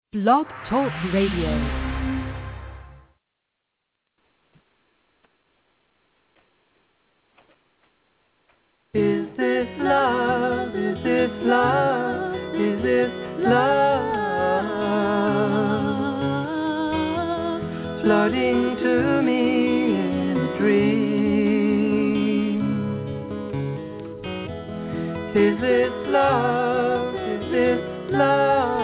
Blog Talk Radio. Is this love? Is this love? Is this love? Floating to me in a dream. Is this love? Is this love?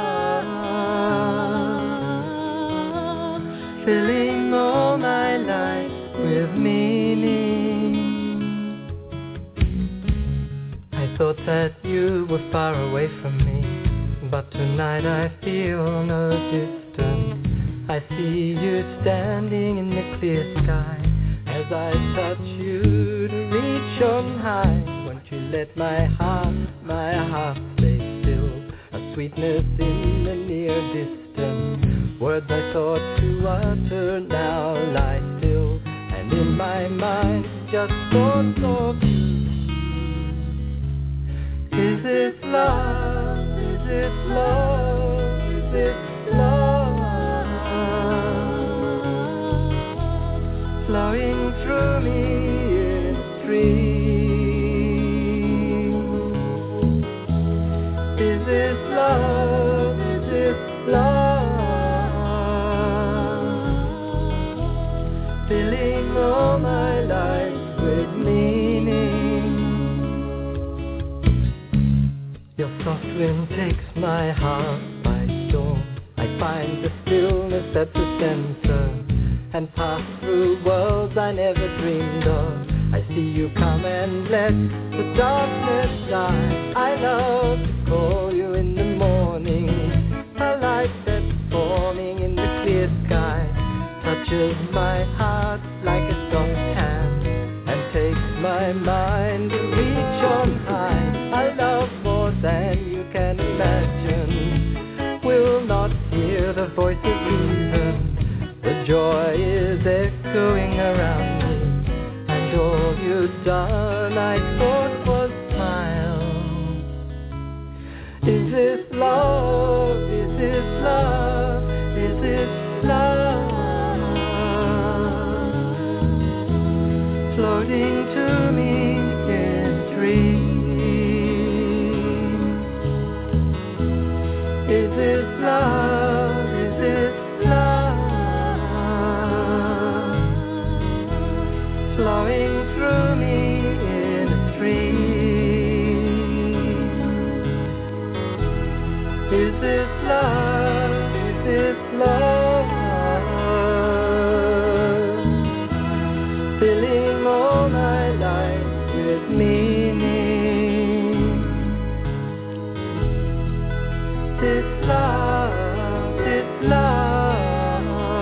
Filling all my life with meaning. I thought that you were far away from me, but tonight I feel no distance. I see you standing in the clear sky as I touch you to reach on high. Won't you let my heart stay still? A sweetness in the near distance. Words I thought to utter now lie still, and in my mind just thoughts of you. Is this love? Is this love? Is this love? Flowing through me in a stream. Is this love? Is this love? Filling all my life with meaning. Your soft wind takes my heart by storm. I find the stillness at the center and pass through worlds I never dreamed of. I see you come and let the darkness die. I love to call you in the morning. A light that's forming in the clear sky touches my heart like a soft hand and takes my mind to reach on high. I love more than you can imagine. Will not hear the voice of reason. The joy is echoing around me, and all you've done I thought was smile. Is this love? Is this love? Is this love? Floating to me in a dream. Is this love? Is this love? Flowing through me in a stream. Is this love? Is this love? Filling all my life with meaning. This love, this love.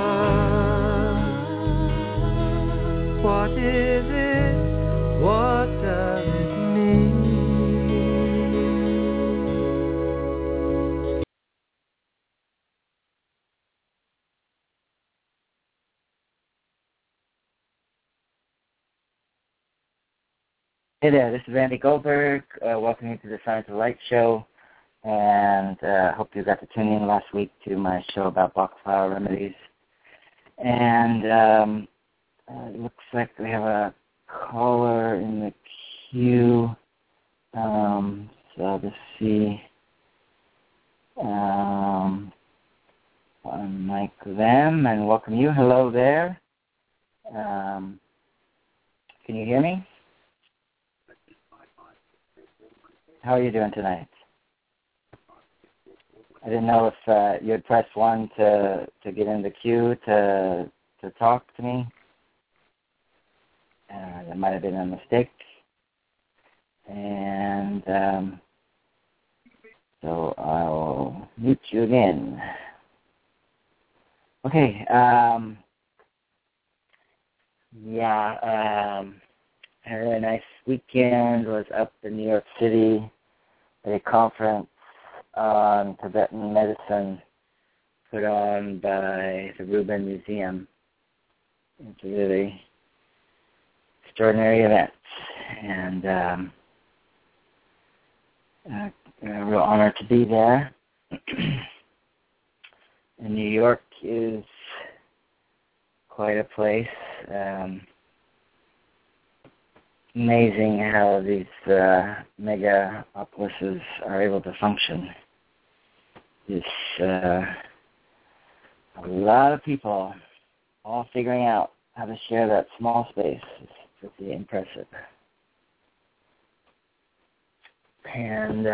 What is it? What does it mean? Hey there, this is Randy Goldberg. Welcome you to the Science of Light show, and hope you got to tune in last week to my show about Bach flower remedies. And it looks like we have a caller in the queue, so I'll just see. Unmic them and welcome you. Hello there. Can you hear me? How are you doing tonight? I didn't know if you had pressed 1 to get in the queue to talk to me. That might have been a mistake. And so I'll mute you again. Okay. I had a really nice weekend. Was up in New York City at a conference on Tibetan medicine put on by the Rubin Museum. It's a really extraordinary event, and a real honor to be there. And New York is quite a place. Amazing how these megapolises are able to function. It's a lot of people all figuring out how to share that small space. It's pretty impressive. And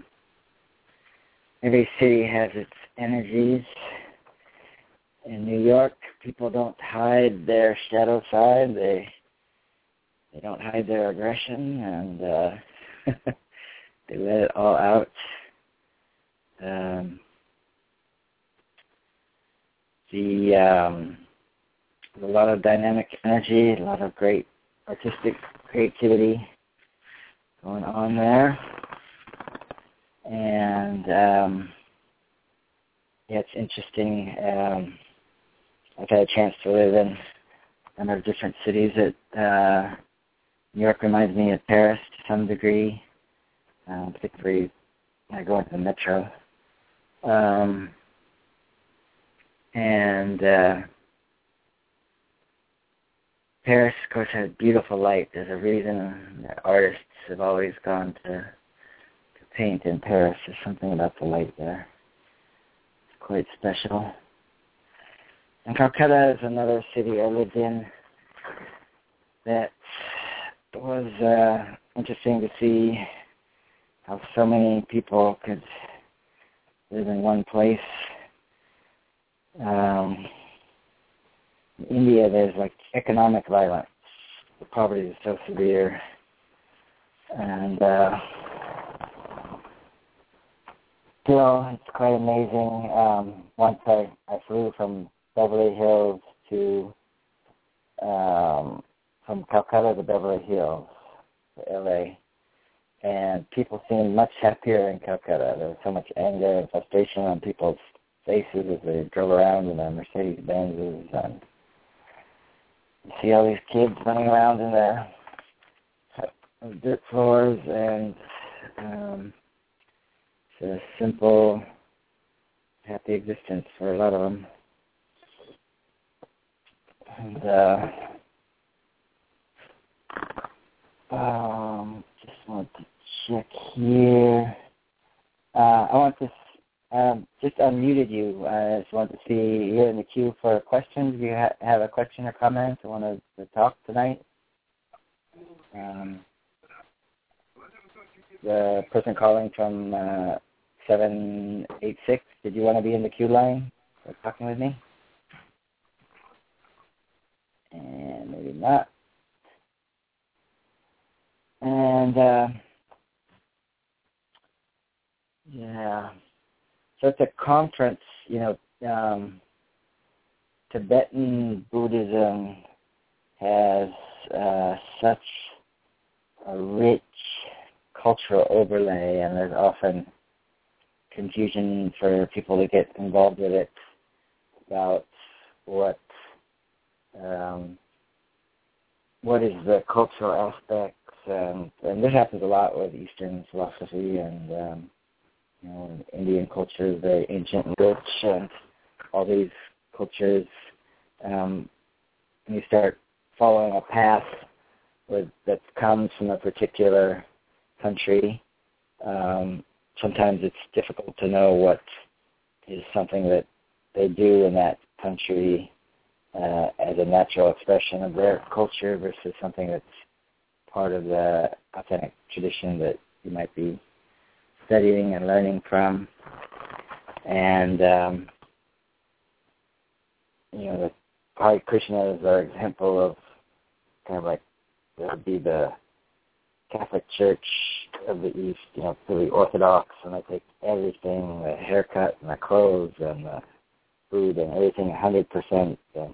every city has its energies. In New York, people don't hide their shadow side. They don't hide their aggression, and they let it all out. A lot of dynamic energy, a lot of great artistic creativity going on there. And it's interesting. I've had a chance to live in a number of different cities. New York reminds me of Paris to some degree, particularly when I go into the metro. Paris, of course, has beautiful light. There's a reason that artists have always gone to paint in Paris. There's something about the light there. It's quite special. And Calcutta is another city I lived in that was interesting to see how so many people could live in one place. In India, there's like economic violence. The poverty is so severe. And still, it's quite amazing. Once I flew from Beverly Hills to, from Calcutta to Beverly Hills, to LA. And people seemed much happier in Calcutta. There was so much anger and frustration on people's faces as they drove around in their Mercedes-Benzes. And you see all these kids running around in their dirt floors, and it's a simple, happy existence for a lot of them. And just want to check here. I want to just unmuted you. I just want to see you're in the queue for questions. If you have a question or comment, I want to talk tonight. The person calling from 786, did you want to be in the queue line for talking with me? And maybe not. And, yeah. So it's a conference, Tibetan Buddhism has such a rich cultural overlay, and there's often confusion for people to get involved with it about what is the cultural aspects, and this happens a lot with Eastern philosophy, and Indian culture is very ancient and rich, and all these cultures, when you start following a path that comes from a particular country, sometimes it's difficult to know what is something that they do in that country as a natural expression of their culture versus something that's part of the authentic tradition that you might be studying and learning from. And, the Hare Krishna is our example of kind of like, that would be the Catholic Church of the East, pretty orthodox, and they take everything, the haircut and the clothes and the food and everything 100%. And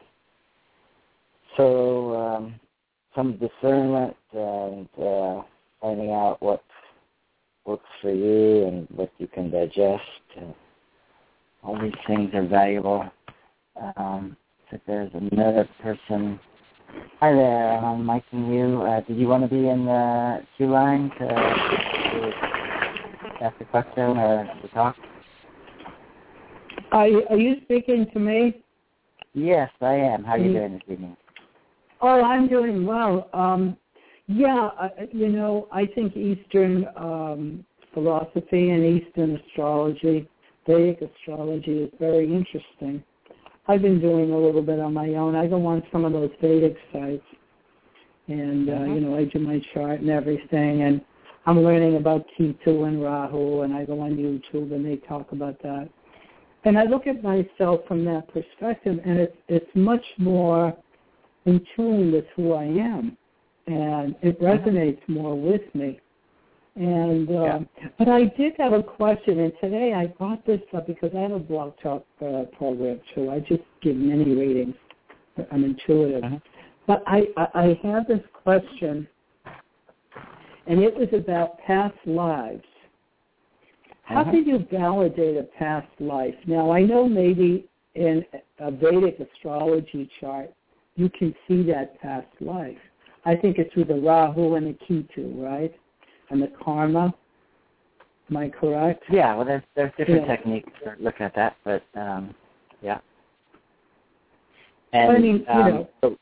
so some discernment and finding out what works for you and what you can digest. And all these things are valuable. So there's another person. Hi there, I'm micing you. Did you want to be in the queue line to ask a question or to talk? Are you speaking to me? Yes, I am. How are you doing this evening? Oh, I'm doing well. I think Eastern philosophy and Eastern astrology, Vedic astrology, is very interesting. I've been doing a little bit on my own. I go on some of those Vedic sites, and I do my chart and everything, and I'm learning about Ketu and Rahu, and I go on YouTube and they talk about that. And I look at myself from that perspective, and it's much more in tune with who I am, and it resonates more with me. And but I did have a question, and today I brought this up because I have a blog talk program too. I just give many readings. I'm intuitive. But I have this question, and it was about past lives. How can you validate a past life? Now, I know maybe in a Vedic astrology chart, you can see that past life. I think it's with the Rahu and the Ketu, right? And the karma. Am I correct? Yeah, well, there's different techniques for looking at that, but, yeah. And, I mean, so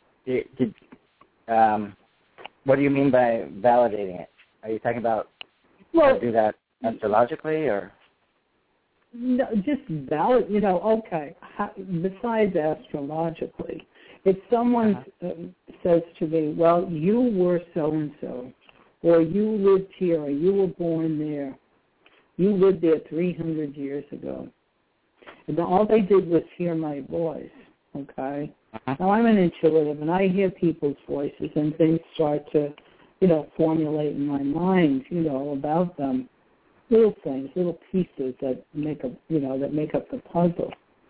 what do you mean by validating it? Are you talking about how to do that astrologically, or? No, just valid, okay. Besides astrologically, if someone says to me, well, you were so-and-so, or you lived here, or you were born there, you lived there 300 years ago, and all they did was hear my voice, okay? Now, I'm an intuitive, and I hear people's voices, and things start to, formulate in my mind, about them. Little things, little pieces that make up, that make up the puzzle.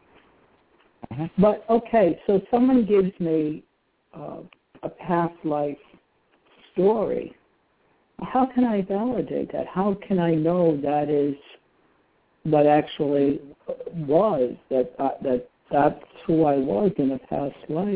But okay, so someone gives me a past life story. How can I validate that? How can I know that is what actually was? That's who I was in a past life.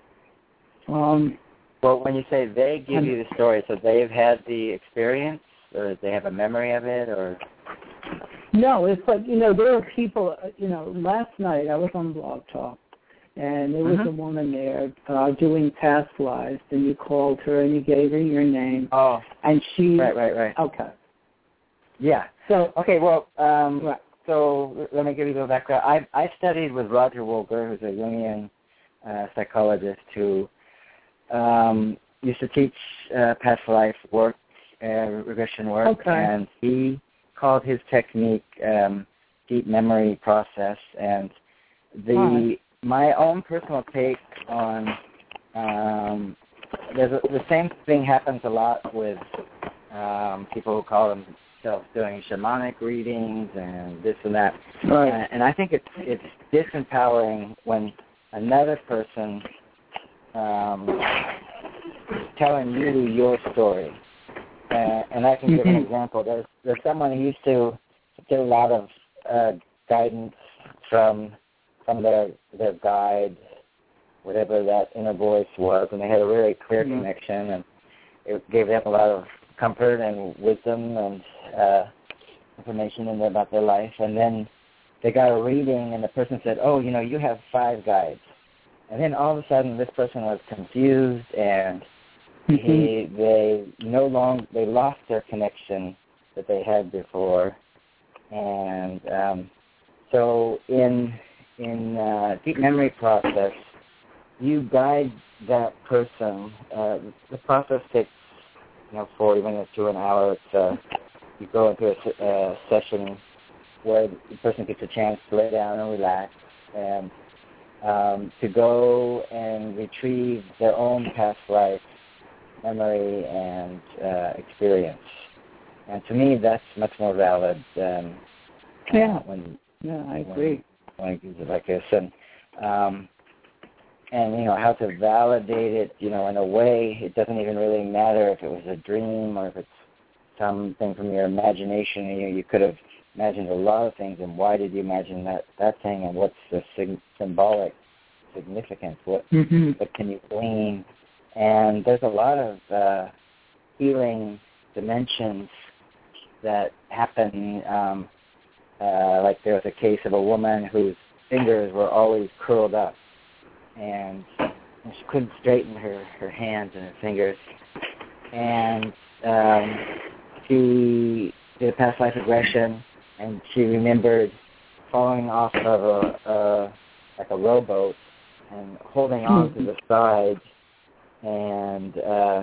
Well, when you say they give you the story, so they've had the experience, or they have a memory of it, or? No, it's like, there are people, last night I was on Blog Talk, and there was a woman there doing past lives, and you called her and you gave her your name. Oh. And she... Right. Okay. Yeah. So... Okay, well, so let me give you a little background. I studied with Roger Wolger, who's a Jungian psychologist who used to teach past life work, regression work, and he called his technique deep memory process. And my own personal take on the same thing happens a lot with people who call themselves doing shamanic readings and this and that. Right. And I think it's disempowering when another person telling you your story. And I can give an example. There's someone who used to get a lot of guidance from their guide, whatever that inner voice was, and they had a really clear connection, and it gave them a lot of comfort and wisdom and information about their life. And then they got a reading, and the person said, "Oh, you have 5 guides." And then all of a sudden, this person was confused, and they lost their connection that they had before. And so in deep memory process, you guide that person. The process takes 40 minutes to an hour. You go into a session where the person gets a chance to lay down and relax, and to go and retrieve their own past life memory and experience. And to me, that's much more valid than when I agree. When it gives it like this. And how to validate it, in a way, it doesn't even really matter if it was a dream or if it's something from your imagination. You could have imagined a lot of things, and why did you imagine that thing, and what's the symbolic significance? What can you glean? And there's a lot of healing dimensions that happen like there was a case of a woman whose fingers were always curled up, and she couldn't straighten her hands and her fingers. And she did a past life regression, and she remembered falling off of a rowboat and holding on to the side, and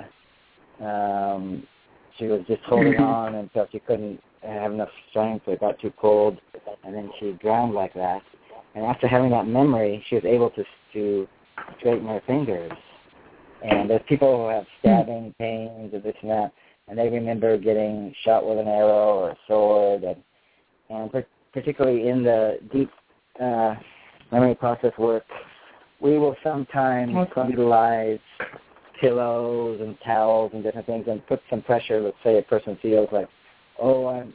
she was just holding on until she couldn't have enough strength. It got too cold, and then she drowned like that. And after having that memory, she was able to straighten her fingers. And there's people who have stabbing pains and this and that, and they remember getting shot with an arrow or a sword, and particularly in the deep memory process work, we will sometimes utilize pillows and towels and different things and put some pressure. Let's say a person feels like, one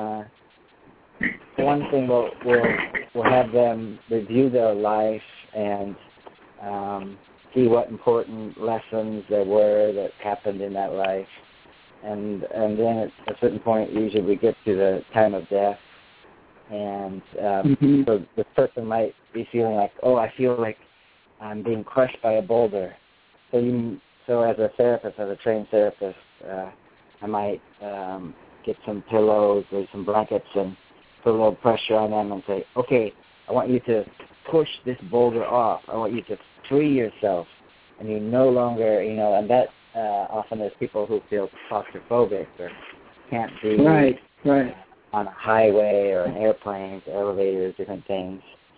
thing we'll have them review their life and see what important lessons there were that happened in that life. And then at a certain point, usually we get to the time of death. And so the person might be feeling like, I feel like I'm being crushed by a boulder. So as a therapist, as a trained therapist, I might get some pillows or some blankets and put a little pressure on them and say, okay, I want you to push this boulder off. I want you to free yourself. And you no longer, and that often there's people who feel claustrophobic or can't be on a highway or an airplane, elevators, different things.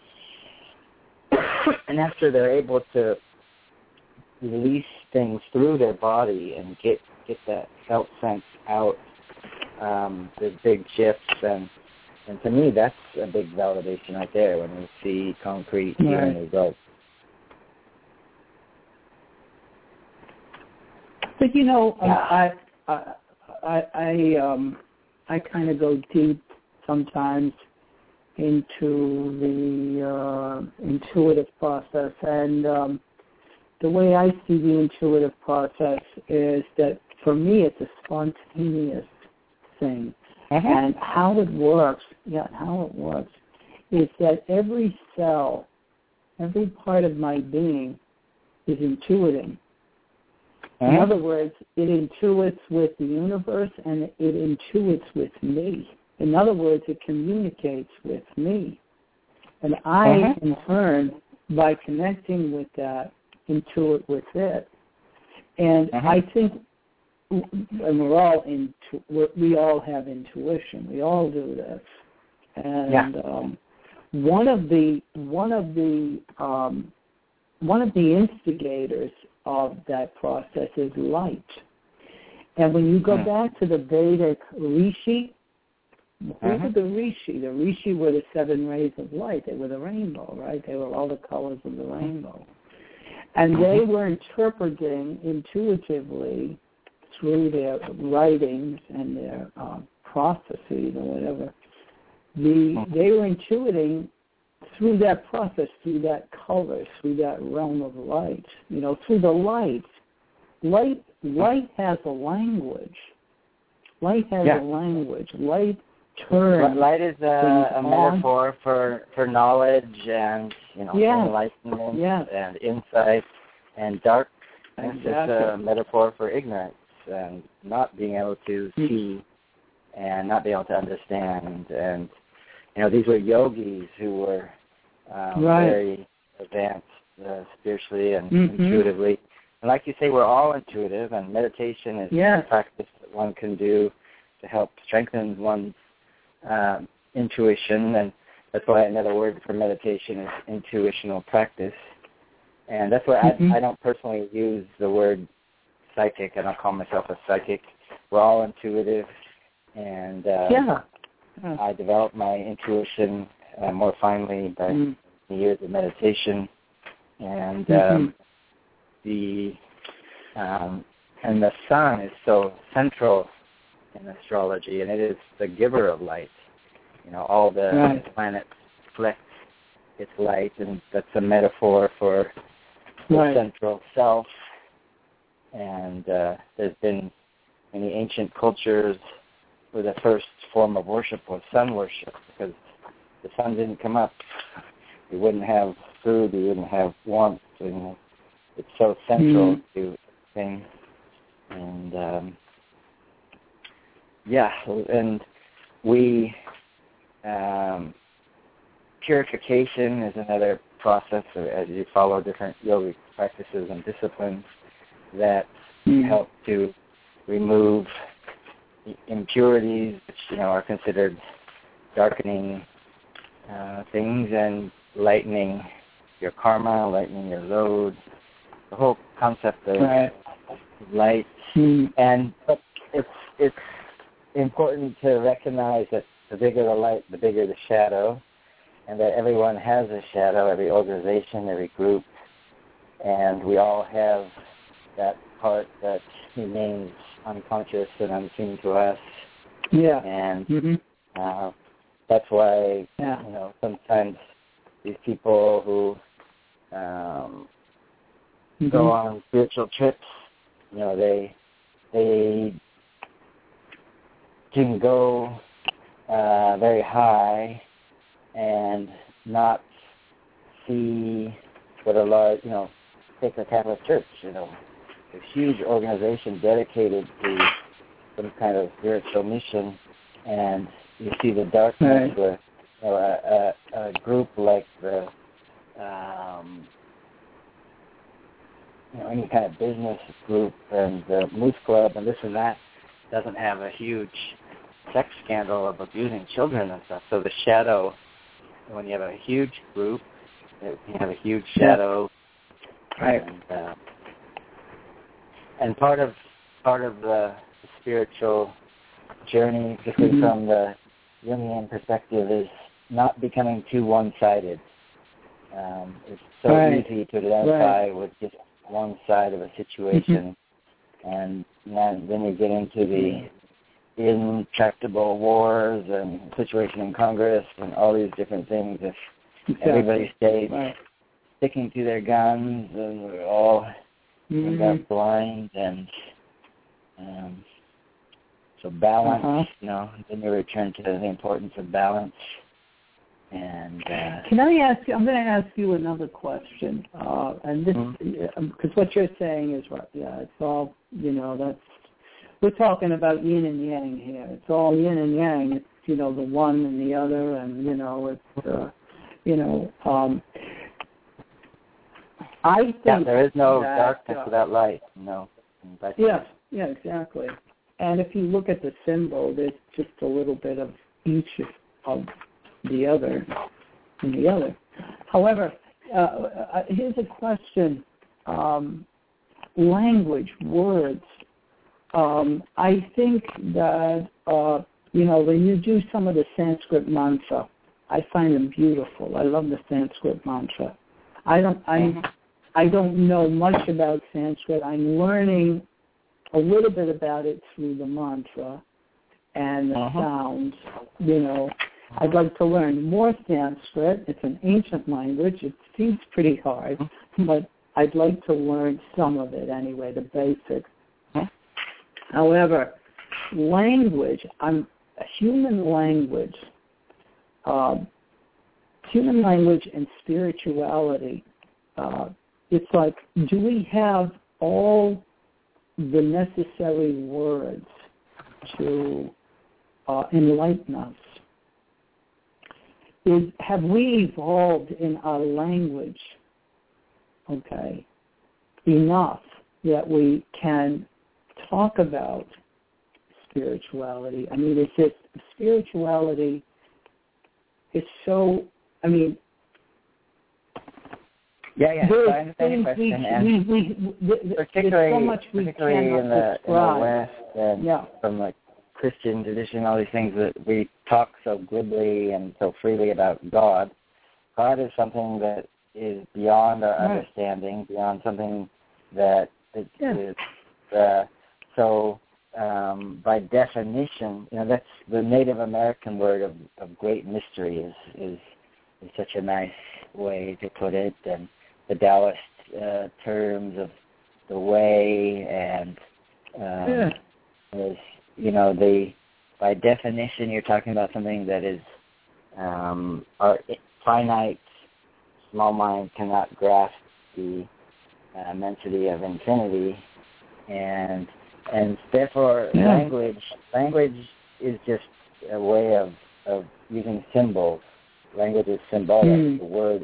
And after they're able to release things through their body and get that felt sense out, there's big shifts, and to me that's a big validation right there when we see concrete healing results. But I kind of go deep sometimes into the intuitive process, and the way I see the intuitive process is that for me it's a spontaneous thing, and how it works is that every cell, every part of my being is intuiting. In other words, it intuits with the universe and it intuits with me. In other words, it communicates with me. And I, in turn, by connecting with that, intuit with it. And I think, and we all have intuition. We all do this. And one of the instigators of that process is light. And when you go back to the Vedic Rishi, who were the Rishi? The Rishi were the 7 rays of light. They were the rainbow, right? They were all the colors of the rainbow. And they were interpreting intuitively through their writings and their prophecies or whatever. They were intuiting through that process, through that color, through that realm of light, through the light. Light has a language. Light has a language. Light turns. Light is a metaphor for knowledge and enlightenment and insight, and dark is a metaphor for ignorance and not being able to see and not being able to understand. And these were yogis who were very advanced spiritually and intuitively. And like you say, we're all intuitive, and meditation is a practice that one can do to help strengthen one's intuition. And that's why another word for meditation is intuitional practice. And that's why I don't personally use the word psychic. I don't call myself a psychic. We're all intuitive, and I developed my intuition more finely by years of meditation, and the sun is so central in astrology, and it is the giver of light. All the planets reflect its light, and that's a metaphor for the central self. And there's been many ancient cultures where the first form of worship was sun worship, because the sun didn't come up, you wouldn't have food, you wouldn't have warmth. And it's so central to things. And and we purification is another process as you follow different yogic practices and disciplines that help to remove impurities, which are considered darkening things, and lightening your karma, lightening your load. The whole concept of light, but it's important to recognize that the bigger the light, the bigger the shadow, and that everyone has a shadow, every organization, every group, and we all have that part that remains unconscious and unseen to us. Yeah. And that's why, sometimes these people who go on spiritual trips, they can go very high and not see what a large, take the Catholic Church, a huge organization dedicated to some kind of spiritual mission, and you see the darkness with a group like the any kind of business group and the Moose Club and this and that doesn't have a huge sex scandal of abusing children and stuff. So the shadow, when you have a huge group, you have a huge shadow, and part of the spiritual journey, particularly from the Jungian perspective, is not becoming too one-sided. It's so easy to identify with just one side of a situation, and then you get into the intractable wars and situation in Congress and all these different things. If everybody stays sticking to their guns, and we're all got blind, and so balance, then you return to the importance of balance. And can I ask you? I'm going to ask you another question, and this because what you're saying is right. Yeah, it's all that's we're talking about yin and yang here. It's all yin and yang. It's the one and the other, and it's I think there is no darkness without light. No. Yeah, exactly. And if you look at the symbol, there's just a little bit of each of the other and the other. However, here's a question. Language, words. I think that, when you do some of the Sanskrit mantra, I find them beautiful. I love the Sanskrit mantra. I don't know much about Sanskrit. I'm learning a little bit about it through the mantra and the sounds, I'd like to learn more Sanskrit. It's an ancient language. It seems pretty hard, but I'd like to learn some of it anyway, the basics. However, language, human language and spirituality, it's like, do we have all the necessary words to enlighten us? Have we evolved in our language, enough that we can talk about spirituality? I mean, spirituality is so, I understand your question. Particularly, so much we particularly in the West and Yeah. from like Christian tradition, all these things that we talk so glibly and so freely about God. God is something that is beyond our understanding, beyond something that is by definition, that's the Native American word of great mystery is such a nice way to put it, and the Taoist terms of the way and is by definition you're talking about something that is our finite small mind cannot grasp the immensity of infinity, and therefore language is just a way of using symbols. Language is symbolic. The word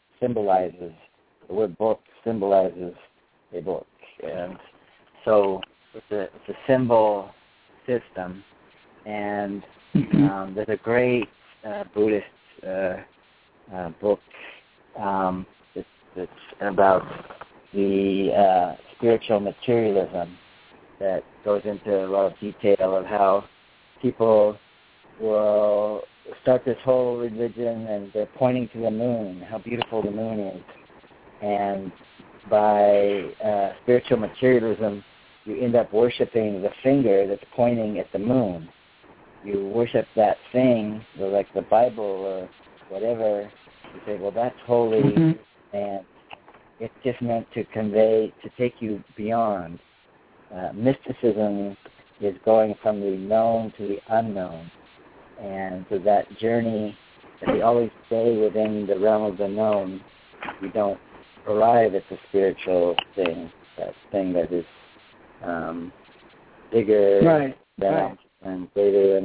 book symbolizes a book, and so it's a symbol system. And there's a great Buddhist book that's about the spiritual materialism that goes into a lot of detail of how people will start this whole religion and they're pointing to the moon, how beautiful the moon is. And by spiritual materialism, you end up worshiping the finger that's pointing at the moon. You worship that thing, like the Bible or whatever. You say, well, that's holy, and it's just meant to convey, to take you beyond. Mysticism is going from the known to the unknown. And so that journey, if we always stay within the realm of the known, we don't arrive at the spiritual thing, that thing that is bigger and greater.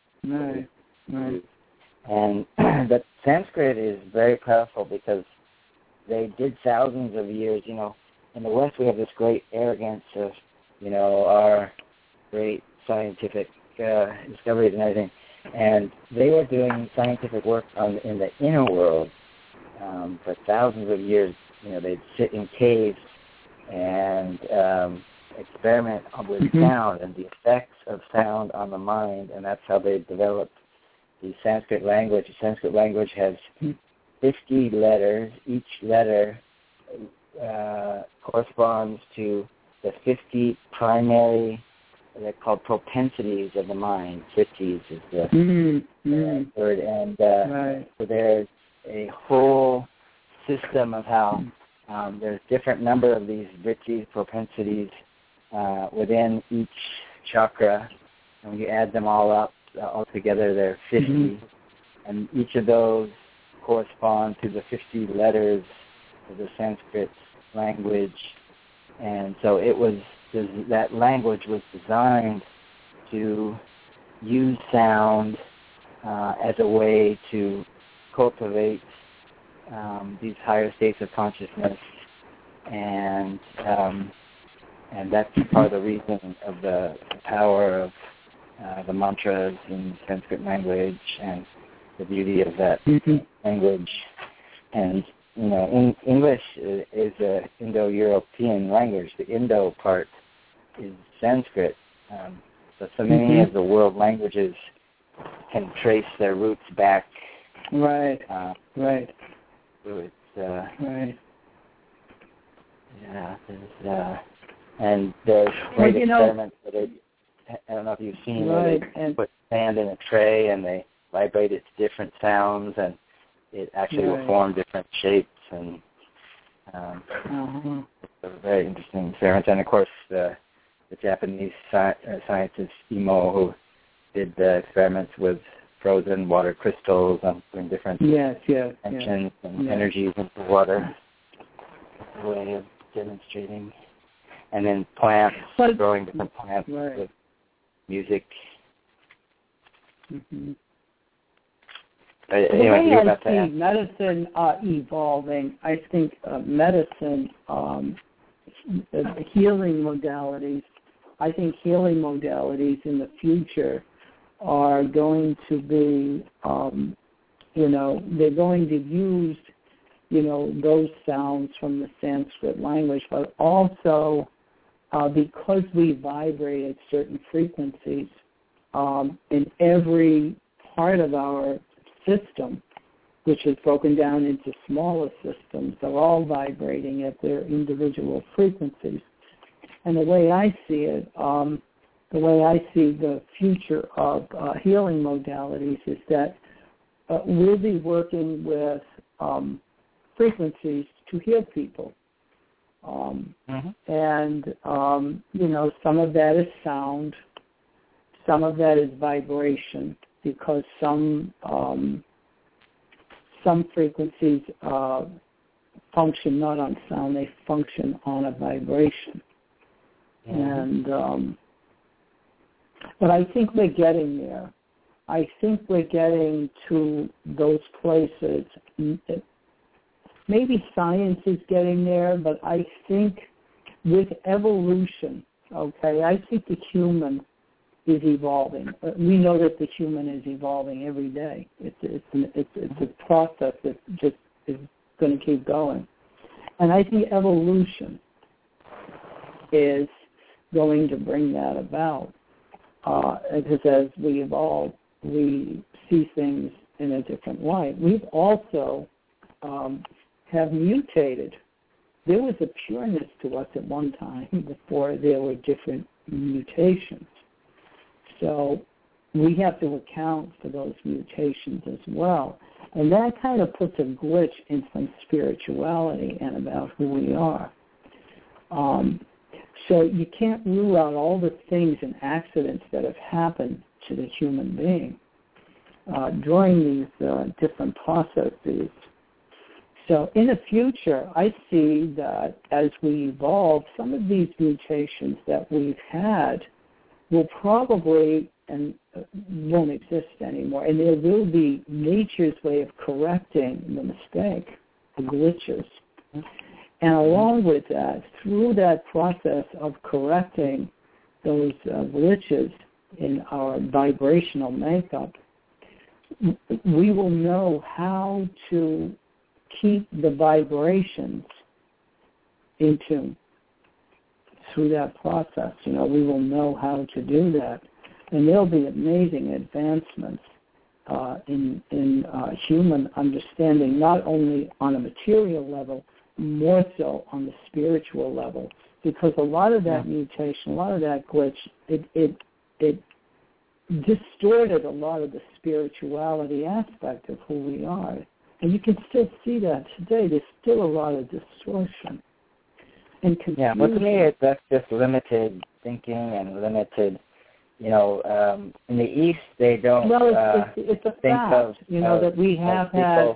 And that Sanskrit is very powerful because they did thousands of years. You know, in the West we have this great arrogance of, you know, our great scientific discoveries and everything. And they were doing scientific work in the inner world for thousands of years. You know, they'd sit in caves and experiment with sound and the effects of sound on the mind, and that's how they developed the Sanskrit language. The Sanskrit language has 50 letters. Each letter corresponds to the 50 primary, they're called propensities of the mind. Vrittis is the word. And so there's a whole system of how there's different number of these vrittis, propensities, within each chakra. And when you add them all up, altogether there are 50. And each of those correspond to the 50 letters of the Sanskrit language. And so that language was designed to use sound as a way to cultivate these higher states of consciousness, and that's part of the reason of the power of the mantras in Sanskrit language and the beauty of that language. And you know, English is an Indo-European language. The Indo part is Sanskrit. So many of the world languages can trace their roots back. Right. So it's, and there's great experiments that I don't know if you've seen, where they put sand in a tray and they vibrate it to different sounds, and it actually will form different shapes, and it's a very interesting experiment. And of course, the Japanese scientist Imo, who did the experiments with frozen water crystals and doing different tensions and energies into water, a way of demonstrating. And then plants, growing different plants with music. Anyway, the way I see medicine evolving, I think medicine, healing modalities, I think healing modalities in the future are going to be, they're going to use, those sounds from the Sanskrit language, but also because we vibrate at certain frequencies in every part of our system, which is broken down into smaller systems, they're all vibrating at their individual frequencies. And the way I see it, the way I see the future of healing modalities is that we'll be working with frequencies to heal people. And, some of that is sound, some of that is vibration, because some some frequencies function not on sound, they function on a vibration. And but I think we're getting there. I think we're getting to those places. Maybe science is getting there, but I think with evolution, okay, I think the human is evolving. We know that the human is evolving every day. It's a process that just is going to keep going. And I think evolution is going to bring that about. Because as we evolve, we see things in a different light. We've also have mutated. There was a pureness to us at one time before there were different mutations. So we have to account for those mutations as well. And that kind of puts a glitch in some spirituality and about who we are. So you can't rule out all the things and accidents that have happened to the human being during these different processes. So in the future, I see that as we evolve, some of these mutations that we've had will probably and won't exist anymore. And there will be nature's way of correcting the mistake, the glitches. And along with that, through that process of correcting those glitches in our vibrational makeup, we will know how to keep the vibrations in tune. Through that process, we will know how to do that. And there'll be amazing advancements in human understanding, not only on a material level, more so on the spiritual level, because a lot of that mutation, a lot of that glitch, it distorted a lot of the spirituality aspect of who we are. And you can still see that today. There's still a lot of distortion and confusion. Yeah, but to me, that's just limited thinking and limited, in the East, they don't it's a think fact, of, that we have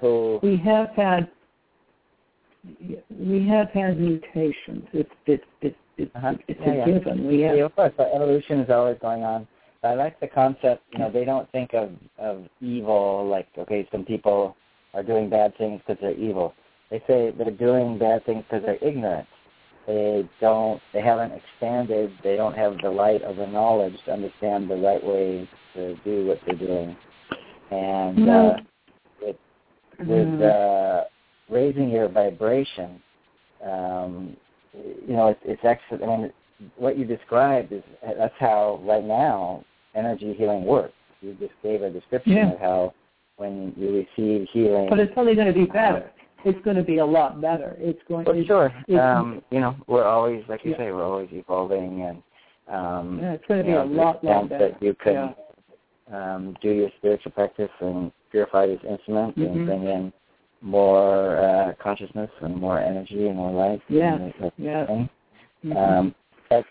had mutations. It's a given. We have. Yeah, of course, evolution is always going on. But I like the concept, they don't think of evil like, okay, some people are doing bad things because they're evil. They say they're doing bad things because they're ignorant. They haven't expanded, they don't have the light of the knowledge to understand the right way to do what they're doing. And with raising your vibration, it's actually, what you described that's how right now energy healing works. You just gave a description of how when you receive healing. But it's only going to be better. It's going to be a lot better. It's going. For sure. We're always, like you say, we're always evolving, and it's going to be a lot better. That you can do your spiritual practice and purify this instrument and bring in more consciousness and more energy and more light. But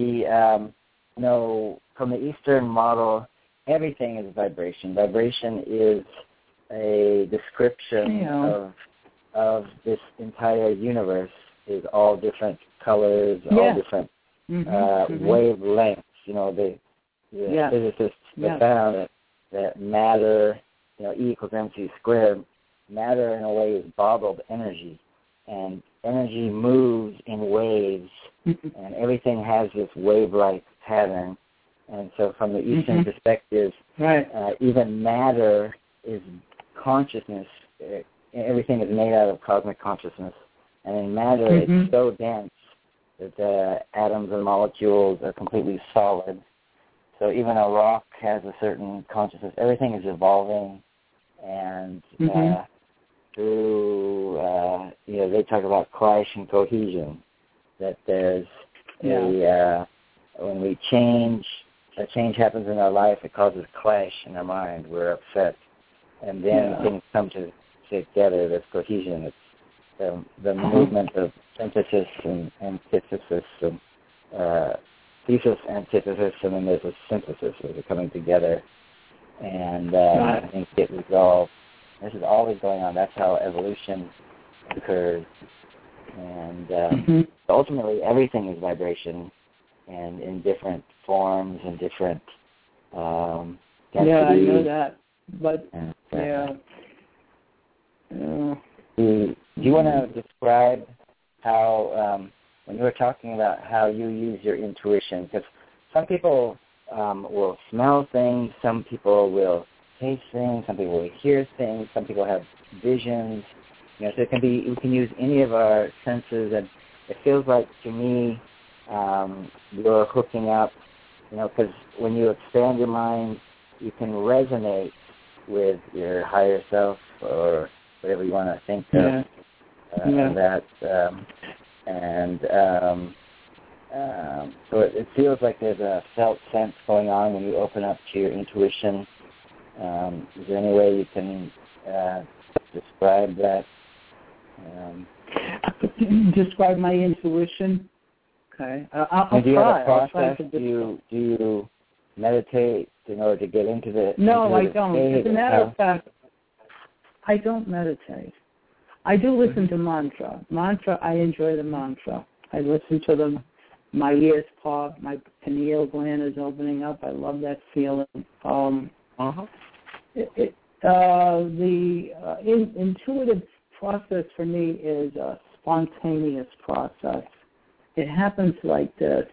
from the Eastern model, everything is vibration. Vibration is a description of this entire universe. Is all different colors, all different wavelengths. The physicists have found that matter, E equals mc squared, matter in a way is bottled energy, and energy moves in waves, and everything has this wave-like pattern. And so from the Eastern perspective, even matter is consciousness. Everything is made out of cosmic consciousness. And in matter, it's so dense that the atoms and molecules are completely solid. So even a rock has a certain consciousness. Everything is evolving. And through, they talk about clash and cohesion, that there's when we change, a change happens in our life, it causes clash in our mind. We're upset. And then things come together, there's cohesion. It's the movement of synthesis and antithesis, and thesis, antithesis, and then there's a synthesis. They're coming together, and I think get resolved. This is always going on. That's how evolution occurs. And ultimately, everything is vibration, and in different forms and different densities. Yeah, I know that. But, Do you want to describe how, when you were talking about how you use your intuition, because some people will smell things, some people will taste things, some people will hear things, some people have visions. So it can be, we can use any of our senses, and it feels like to me you're hooking up, because when you expand your mind, you can resonate with your higher self or whatever you want to think of that. So it feels like there's a felt sense going on when you open up to your intuition. Is there any way you can describe that? Describe my intuition? Okay. I'll do you try. have a process? Do you meditate in order to get into the No, I don't. As a matter of fact, I don't meditate. I do listen to mantra. I enjoy the mantra. I listen to them. My ears pop. My pineal gland is opening up. I love that feeling. The intuitive process for me is a spontaneous process. It happens like this.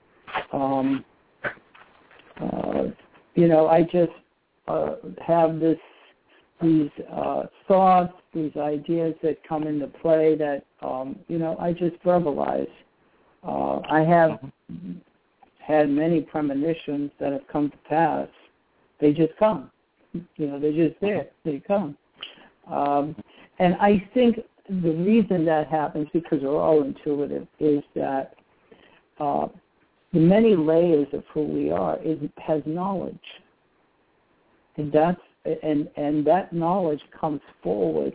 I just have these thoughts, these ideas that come into play that, I just verbalize. I have had many premonitions that have come to pass. They just come. They're just there. They come. And I think the reason that happens, because we're all intuitive, is that the many layers of who we are has knowledge. And that knowledge comes forward,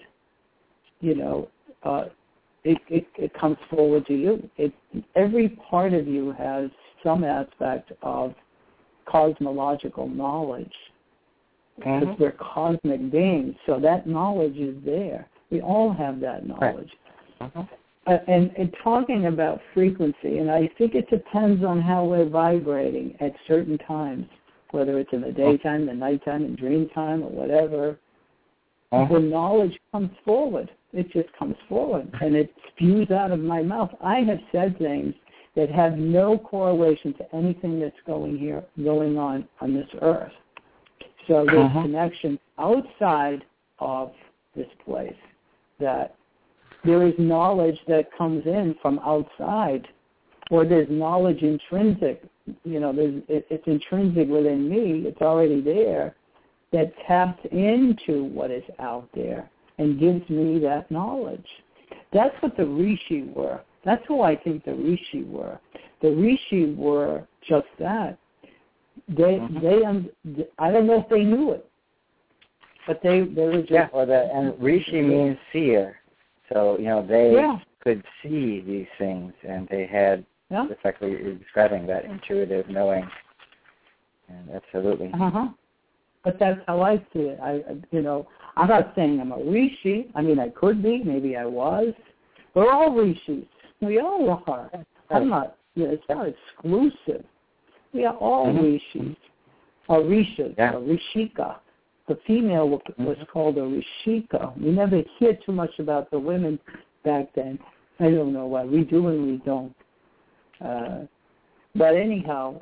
it comes forward to you. Every part of you has some aspect of cosmological knowledge, because we're cosmic beings, so that knowledge is there. We all have that knowledge. And talking about frequency, and I think it depends on how we're vibrating at certain times, whether it's in the daytime, the nighttime, in dream time, or whatever. The knowledge comes forward. It just comes forward, and it spews out of my mouth. I have said things that have no correlation to anything that's going on this earth. So there's connection outside of this place, that there is knowledge that comes in from outside, or there's knowledge intrinsic. It's intrinsic within me. It's already there, that taps into what is out there and gives me that knowledge. That's what the Rishi were. That's who I think the Rishi were. The Rishi were just that. They I don't know if they knew it, but they were just. And Rishi means seer, so they could see these things, and they had exactly what you're describing, that intuitive knowing, and absolutely. But that's how I see it. I'm not saying I'm a Rishi. I mean, I could be. Maybe I was. We're all Rishis. We all are. I'm not. It's not exclusive. We are all Rishis, or Rishas, or Rishika. The female was called a Rishika. We never hear too much about the women back then. I don't know why. We do and we don't. But anyhow,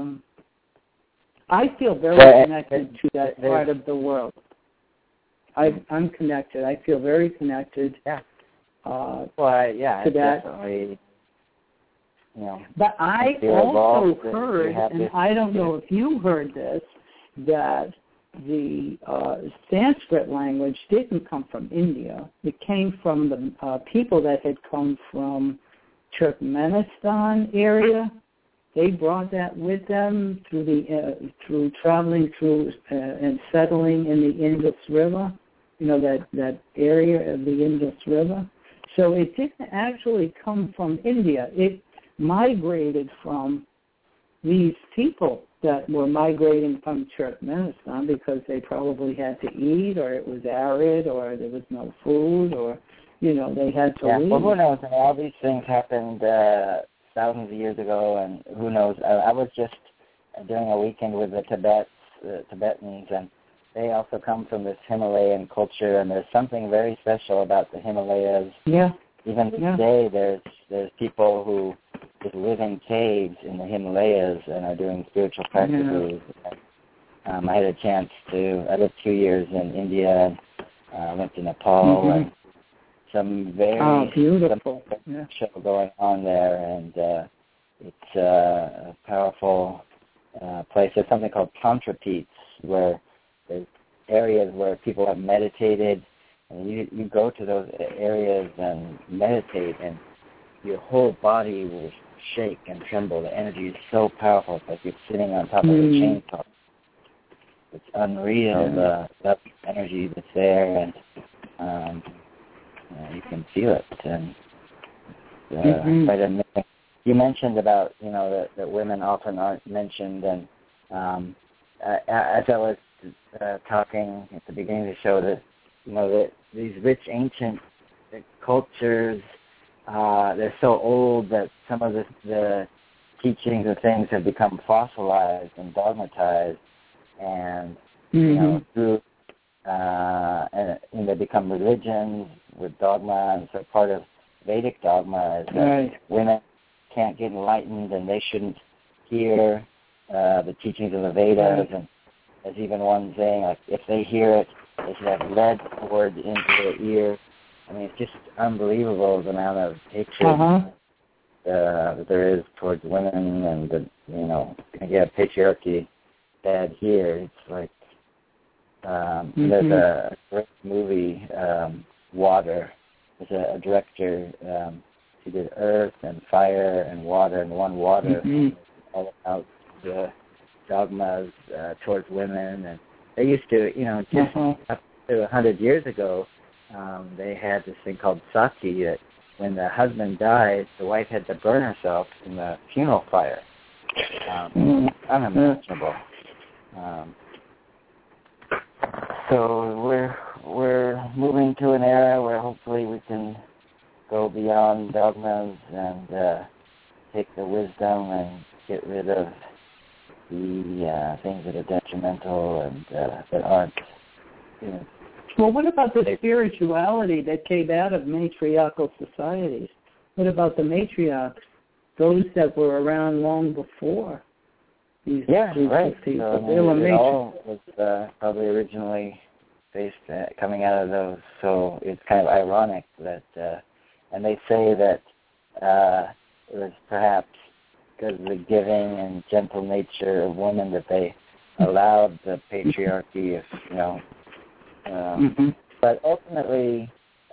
I feel very connected to that part of the world. I'm connected. I feel very connected to that. Definitely. But I also heard, and I don't know if you heard this, that the Sanskrit language didn't come from India. It came from the people that had come from Turkmenistan area. They brought that with them through traveling through and settling in the Indus River, that area of the Indus River. So it didn't actually come from India. It migrated from these people that were migrating from Turkmenistan because they probably had to eat, or it was arid, or there was no food, or, they had to leave. Well, who knows? I mean, all these things happened thousands of years ago, and who knows? I was just doing a weekend with the Tibetans, and they also come from this Himalayan culture, and there's something very special about the Himalayas. Yeah. Even today, there's people who just live in caves in the Himalayas and are doing spiritual practices. Yeah. I had a chance I lived 2 years in India, and went to Nepal, and some very beautiful show going on there, and it's a powerful place. There's something called Tantra Peats, where there's areas where people have meditated, and you go to those areas and meditate, and your whole body will shake and tremble. The energy is so powerful. It's like you're sitting on top of a chainsaw. It's unreal, the energy that's there, and you can feel it. And you mentioned about, that women often aren't mentioned, and as I was talking at the beginning of the show, that that these rich ancient cultures, they're so old that some of the teachings and things have become fossilized and dogmatized, and through and they become religions with dogma, and so part of Vedic dogma is that women can't get enlightened and they shouldn't hear the teachings of the Vedas, and there's even one saying, like, if they hear it, they should have lead poured into their ear. I mean, it's just unbelievable the amount of hatred that there is towards women, and patriarchy bad here. It's like there's a great movie, Water. There's a director. He did Earth and Fire and Water, and one Water, all about the dogmas towards women. And they used to, just up to 100 years ago, they had this thing called sati, that when the husband died, the wife had to burn herself in the funeral fire. Unimaginable. So we're moving to an era where hopefully we can go beyond dogmas and take the wisdom and get rid of the things that are detrimental and that aren't. Well, what about the spirituality that came out of matriarchal societies? What about the matriarchs, those that were around long before these right. people? So, they were it all was probably originally based coming out of those. So it's kind of ironic that, and they say that it was perhaps because of the giving and gentle nature of women that they allowed the patriarchy, but ultimately,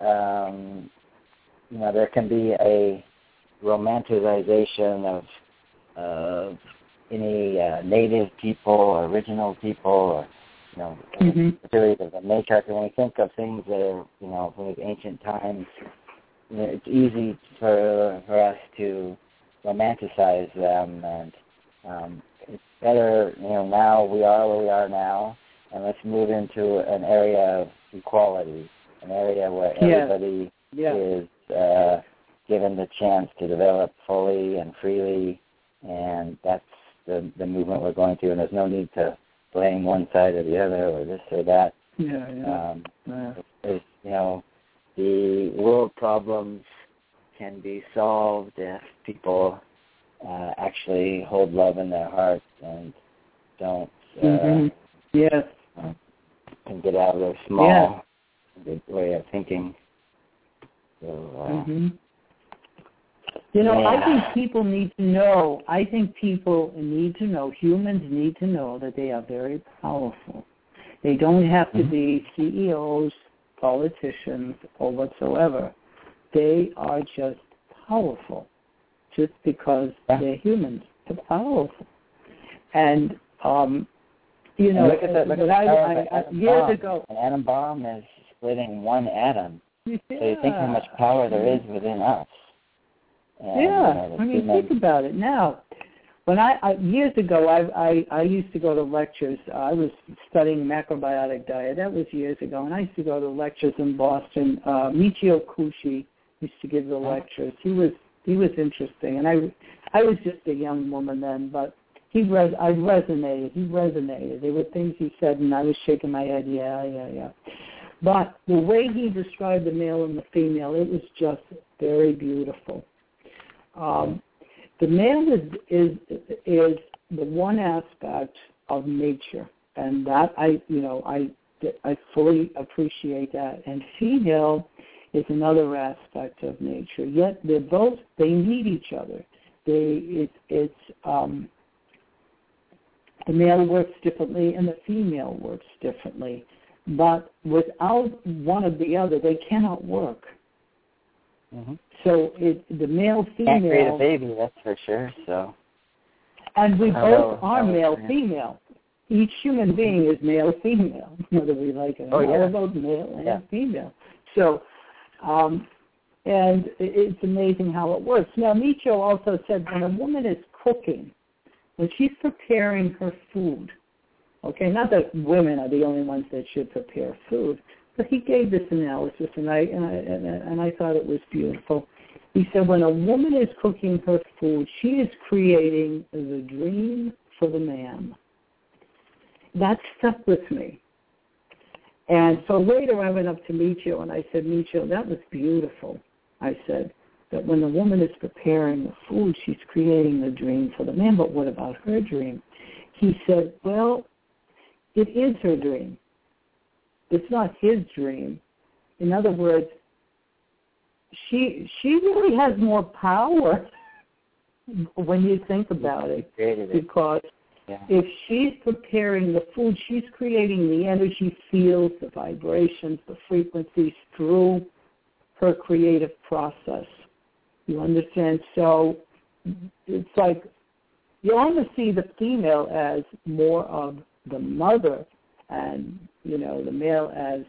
there can be a romanticization of any native people, original people, or period of the matriarch. And when we think of things that are, from these ancient times, it's easy for us to romanticize them, and it's better, now we are where we are now, and let's move into an area of equality, an area where everybody is given the chance to develop fully and freely, and that's the movement we're going to, and there's no need to blame one side or the other or this or that. The world problems can be solved if people actually hold love in their hearts and don't can get out of their small way of thinking. So, I think people need to know. Humans need to know that they are very powerful. They don't have to be CEOs, politicians, or whatsoever. They are just powerful, just because they're humans. They're powerful. And, look at years ago, an atom bomb is splitting one atom. So you think how much power there is within us. And, think about it. Now, when I years ago, I used to go to lectures. I was studying macrobiotic diet. That was years ago, and I used to go to lectures in Boston. Michio Kushi used to give the lectures. He was interesting, and I was just a young woman then, but I resonated. He resonated. There were things he said, and I was shaking my head. Yeah. But the way he described the male and the female, it was just very beautiful. The male is the one aspect of nature, and that I fully appreciate that. And female is another aspect of nature. Yet they need each other. The male works differently and the female works differently. But without one or the other, they cannot work. Mm-hmm. So the male-female... Can't create a baby, that's for sure. So, and we both are male-female. Each human being is male-female, whether we like it or not. We're both male and female. So, and it's amazing how it works. Now, Michio also said when a woman is cooking, when she's preparing her food, okay, not that women are the only ones that should prepare food, but he gave this analysis, and I thought it was beautiful. He said when a woman is cooking her food, she is creating the dream for the man. That stuck with me. And so later I went up to Michio and I said, Michio, that was beautiful. I said that when the woman is preparing the food, she's creating the dream for the man, but what about her dream? He said, well, it is her dream. It's not his dream. In other words, she really has more power when you think about it. Because if she's preparing the food, she's creating the energy fields, the vibrations, the frequencies through her creative process. You understand? So it's like you almost see the female as more of the mother and, the male as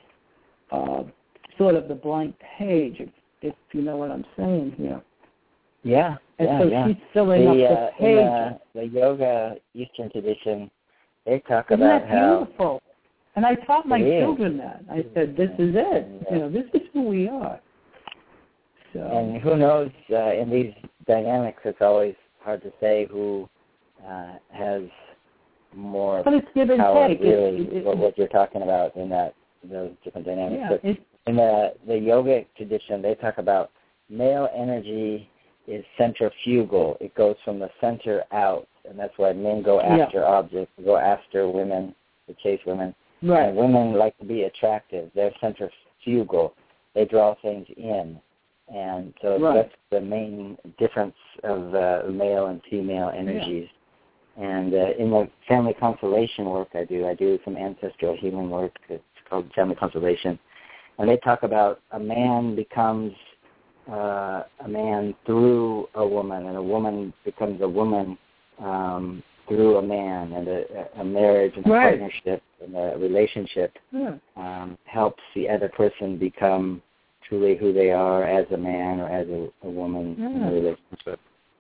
sort of the blank page, if you know what I'm saying here. Yeah. And so she's filling up the page. In the Yoga Eastern tradition, they talk Isn't about that how... beautiful? And I taught my children that. I said, this is it. Yeah. This is who we are. So. And who knows, in these dynamics, it's always hard to say who has more but it's give and power, take. really, what you're talking about in those different dynamics. Yeah, but in the yogic tradition, they talk about male energy is centrifugal. It goes from the center out, and that's why men go after objects, go after women, to chase women. Right. And women like to be attractive. They're centrifugal. They draw things in. And so that's the main difference of male and female energies. Yeah. And in the family constellation work I do some ancestral healing work. It's called family constellation. And they talk about a man becomes a man through a woman, and a woman becomes a woman through a man, and a marriage and a partnership and a relationship helps the other person become truly who they are as a man or as a woman in a relationship.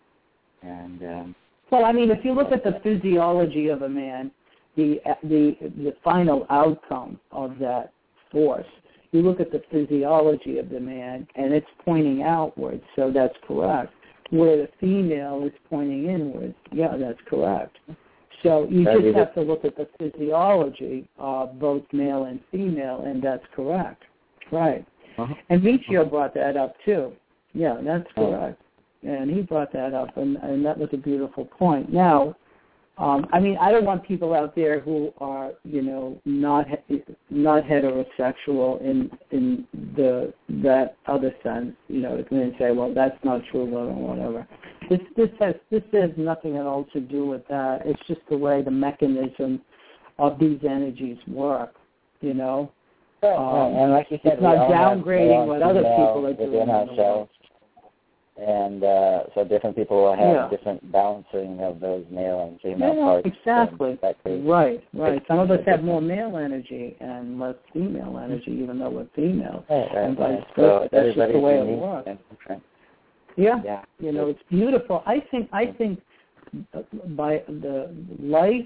And well, I mean, if you look at the physiology of a man, the final outcome of that force, you look at the physiology of the man, and it's pointing outwards, so that's correct. Where the female is pointing inwards, that's correct. So you just have to look at the physiology of both male and female, and that's correct. Right. Uh-huh. And Michio brought that up, too. Yeah, that's correct. And he brought that up, and that was a beautiful point. Now, I mean, I don't want people out there who are, not heterosexual in that other sense, to come in and say, well, that's not true, or whatever. This has nothing at all to do with that. It's just the way the mechanism of these energies work, and like you said, it's not downgrading what other people are doing. Ourselves. And so different people will have different balancing of those male and female parts. Exactly. Right. Some of us have more male energy and less female energy, even though we're female. And vice versa. That's just the way it works. Yeah. It's beautiful. I think by the life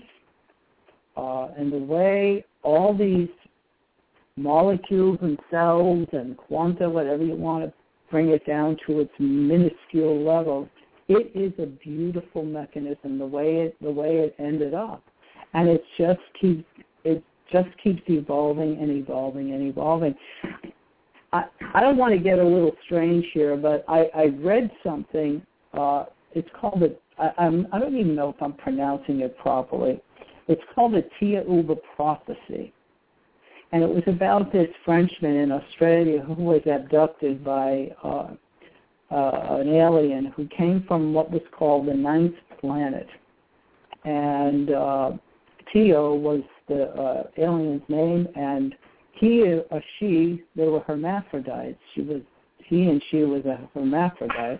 and the way all these molecules and cells and quanta, whatever you want to bring it down to its minuscule level, it is a beautiful mechanism. The way it ended up, and it just keeps evolving and evolving and evolving. I don't want to get a little strange here, but I read something. It's called I don't even know if I'm pronouncing it properly. It's called the Tia Uba prophecy. And it was about this Frenchman in Australia who was abducted by an alien who came from what was called the ninth planet. And Tio was the alien's name, and he or she, they were hermaphrodites. He and she was a hermaphrodite,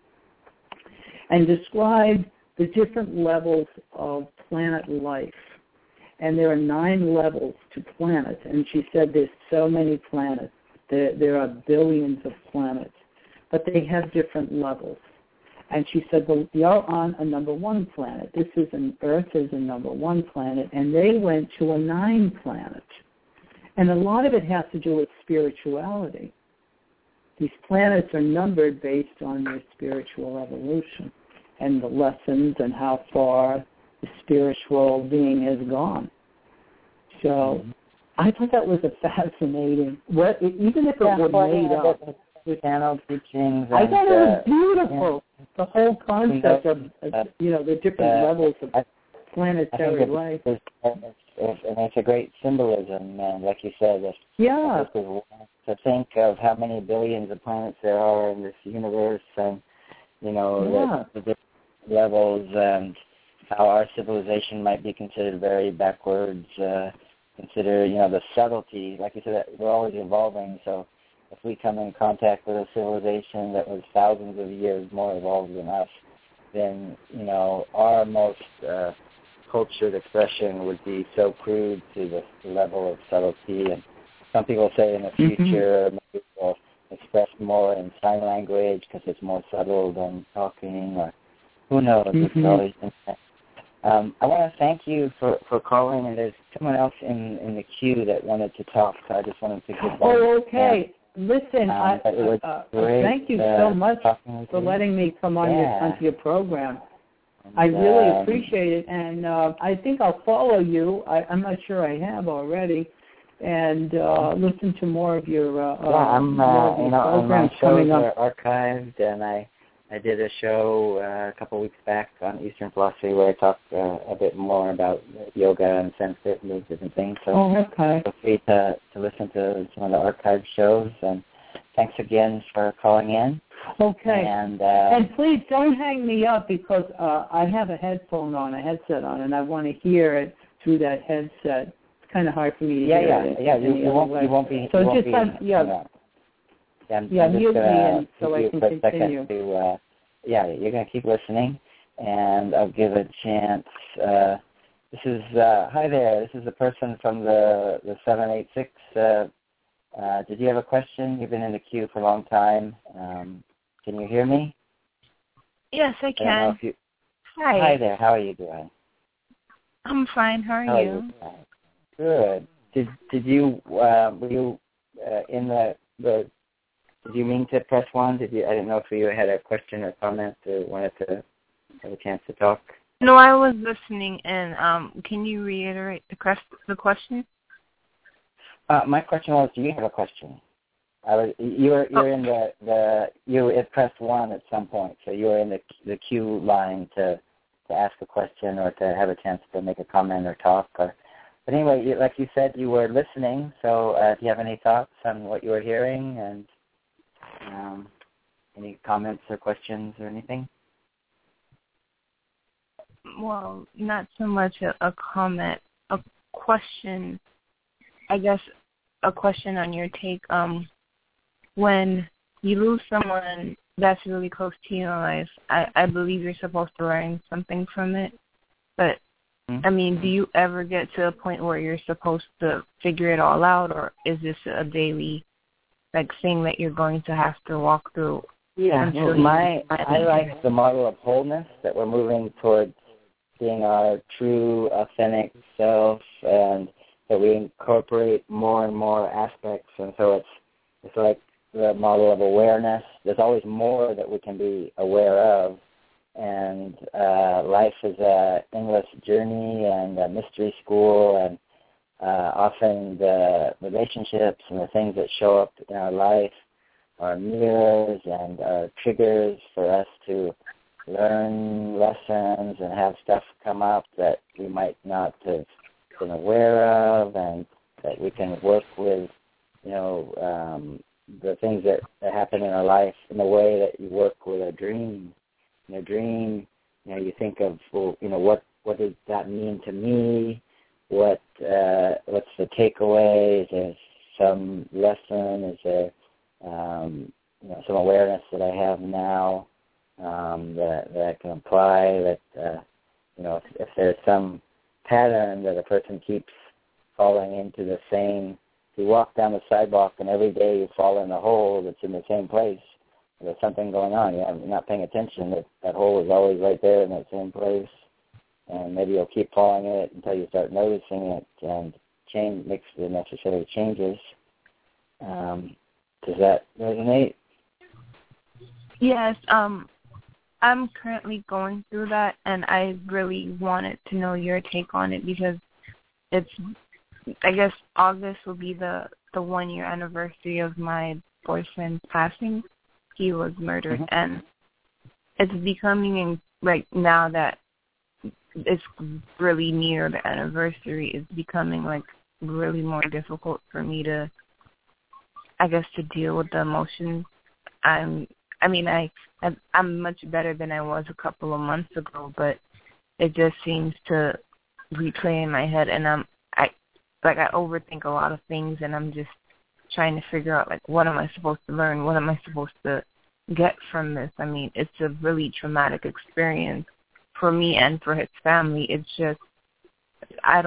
and described the different levels of planet life. And there are 9 levels to planets. And she said there's so many planets. There are billions of planets. But they have different levels. And she said, well, you're on a number 1 planet. Earth is a number 1 planet. And they went to a 9 planet. And a lot of it has to do with spirituality. These planets are numbered based on their spiritual evolution and the lessons and how far the spiritual being has gone. So I thought that was a fascinating, even if it were made up. Channel teachings. I thought it was beautiful. The whole concept of the different levels of planetary life. And it's a great symbolism, and like you said, to think of how many billions of planets there are in this universe, and the different levels, and how our civilization might be considered very backwards. Consider the subtlety, like you said, we're always evolving. So if we come in contact with a civilization that was thousands of years more evolved than us, then our most cultured expression would be so crude to the level of subtlety. And some people say in the future maybe we'll express more in sign language because it's more subtle than talking, or who knows? It's always I want to thank you for calling, and there's someone else in the queue that wanted to talk, so I just wanted to give them. Oh, okay. Listen, thank you so much for letting me come onto your program. I really appreciate it, and I think I'll follow you. I'm not sure I have already, and listen to more of your programs coming up. Are archived, and I did a show a couple of weeks back on Eastern philosophy where I talked a bit more about yoga and Sanskrit and those different things. So feel free to listen to some of the archived shows. And thanks again for calling in. Okay. And please don't hang me up, because I have a headset on, and I want to hear it through that headset. It's kind of hard for me to hear it. You won't be. So you just won't be, mute me in so I can continue. You're going to keep listening, and I'll give a chance. This is, hi there, this is the person from the 786. Did you have a question? You've been in the queue for a long time. Can you hear me? Yes, I can. Hi. Hi there, how are you doing? I'm fine, how are you? Good. Did you, were you in the did you mean to press 1? I didn't know if you had a question or comment or wanted to have a chance to talk. No, I was listening, and can you reiterate the question? My question was, do you have a question? You had pressed 1 at some point, so you were in the queue line to ask a question or to have a chance to make a comment or talk. But anyway, like you said, you were listening, so do you have any thoughts on what you were hearing, and any comments or questions or anything? Well, not so much a comment, a question. I guess a question on your take. When you lose someone that's really close to you in life, I believe you're supposed to learn something from it. But, I mean, do you ever get to a point where you're supposed to figure it all out, or is this a daily thing that you're going to have to walk through Yeah, I like the model of wholeness, that we're moving towards being our true, authentic self, and that we incorporate more and more aspects. And so it's like the model of awareness. There's always more that we can be aware of. And life is an endless journey and a mystery school, and often the relationships and the things that show up in our life are mirrors and are triggers for us to learn lessons and have stuff come up that we might not have been aware of, and that we can work with, the things that happen in our life in the way that you work with a dream. In a dream, you think of, what does that mean to me? What's the takeaway? Is there some lesson? Is there some awareness that I have now that I can apply? That if there's some pattern that a person keeps falling into the same, you walk down the sidewalk and every day you fall in a hole that's in the same place. There's something going on. You're not paying attention. That hole is always right there in that same place, and maybe you'll keep falling in it until you start noticing it and makes the necessary changes. Does that resonate? Yes. I'm currently going through that, and I really wanted to know your take on it because I guess August will be the 1-year anniversary of my boyfriend's passing. He was murdered, mm-hmm. and it's becoming, right now that it's really near the anniversary, it's becoming, really more difficult for me to deal with the emotions. I'm much better than I was a couple of months ago, but it just seems to replay in my head, and I overthink a lot of things, and I'm just trying to figure out, what am I supposed to learn? What am I supposed to get from this? It's a really traumatic experience for me and for his family. It's just, I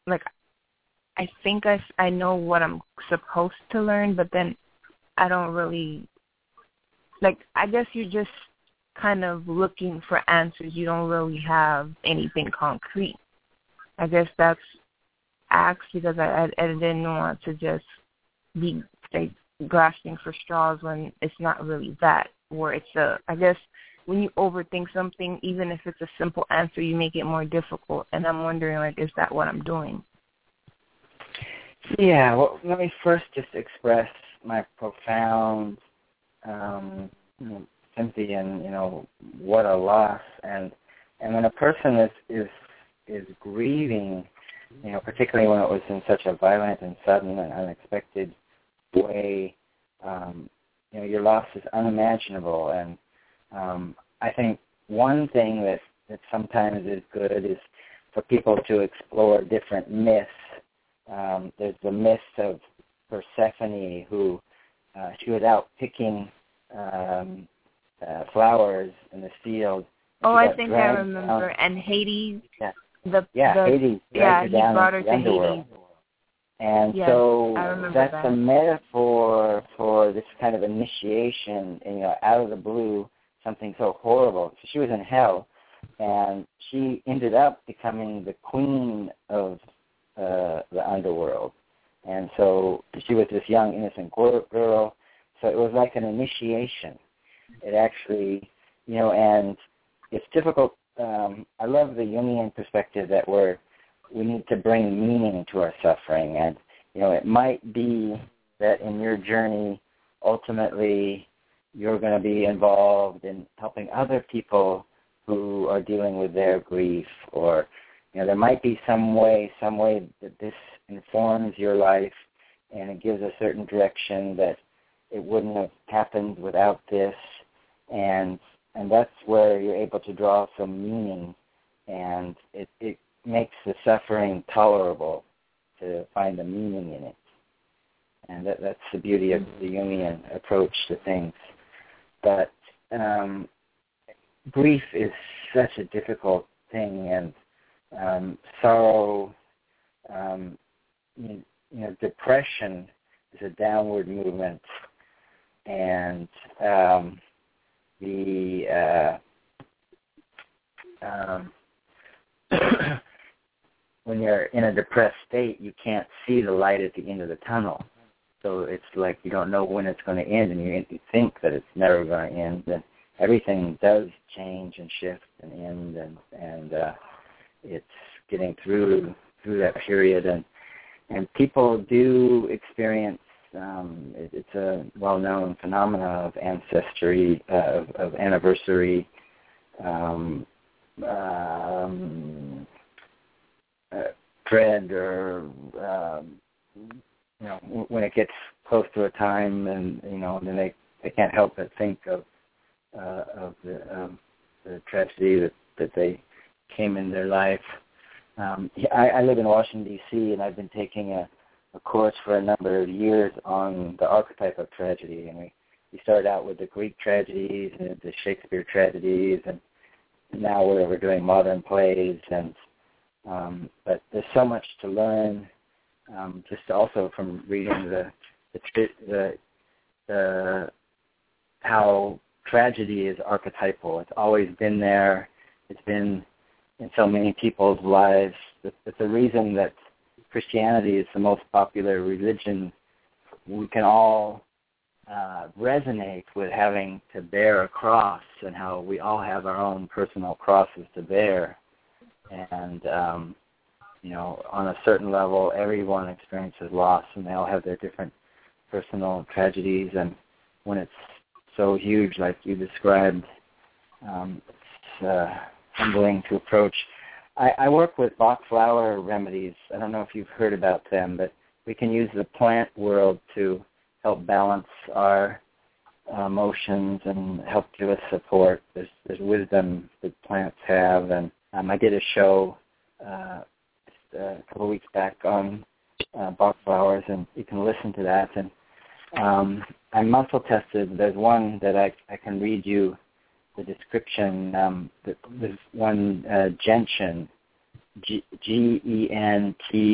think I know what I'm supposed to learn, but then I don't really, I guess you're just kind of looking for answers. You don't really have anything concrete. I guess that's asked because I didn't want to just be grasping for straws when it's not really that. Or I guess when you overthink something, even if it's a simple answer, you make it more difficult. And I'm wondering, is that what I'm doing? Yeah, well, let me first just express my profound sympathy and, what a loss. And when a person is grieving, particularly when it was in such a violent and sudden and unexpected way, your loss is unimaginable. And I think one thing that sometimes is good is for people to explore different myths. There's the myth of Persephone, who she was out picking flowers in the field. Oh, I think I remember. And Hades. Yeah. Hades. Yeah, he brought her to underworld. Hades. And yes, so that's a metaphor for this kind of initiation, out of the blue, something so horrible. So she was in hell, and she ended up becoming the queen of the underworld. And so she was this young, innocent girl. So it was like an initiation. It actually, and it's difficult. I love the Jungian perspective that we need to bring meaning to our suffering. And, it might be that in your journey, ultimately, you're going to be involved in helping other people who are dealing with their grief, or, there might be some way that this informs your life and it gives a certain direction that it wouldn't have happened without this. And that's where you're able to draw some meaning, and it makes the suffering tolerable to find the meaning in it. And that's the beauty of the Jungian approach to things. But grief is such a difficult thing, and sorrow, depression is a downward movement, and when you're in a depressed state, you can't see the light at the end of the tunnel. So it's like you don't know when it's going to end, and you think that it's never going to end. And everything does change and shift and end, and it's getting through that period. And people do experience, it's a well-known phenomena of ancestry, of anniversary, dread, or when it gets close to a time, and then they can't help but think of the tragedy that they came in their life. I live in Washington, D.C., and I've been taking a course for a number of years on the archetype of tragedy. And we started out with the Greek tragedies and the Shakespeare tragedies, and now we're doing modern plays. But there's so much to learn, just also from reading the how tragedy is archetypal. It's always been there. It's been in so many people's lives. It's the reason that Christianity is the most popular religion. We can all resonate with having to bear a cross, and how we all have our own personal crosses to bear. And, on a certain level, everyone experiences loss, and they all have their different personal tragedies. And when it's so huge, like you described, it's humbling to approach. I work with Bach flower remedies. I don't know if you've heard about them, but we can use the plant world to help balance our emotions and help give us support. There's wisdom that plants have, and I did a show just a couple of weeks back on Bach flowers, and you can listen to that. And I muscle tested. There's one that I can read you the description. There's one gentian, Gentian,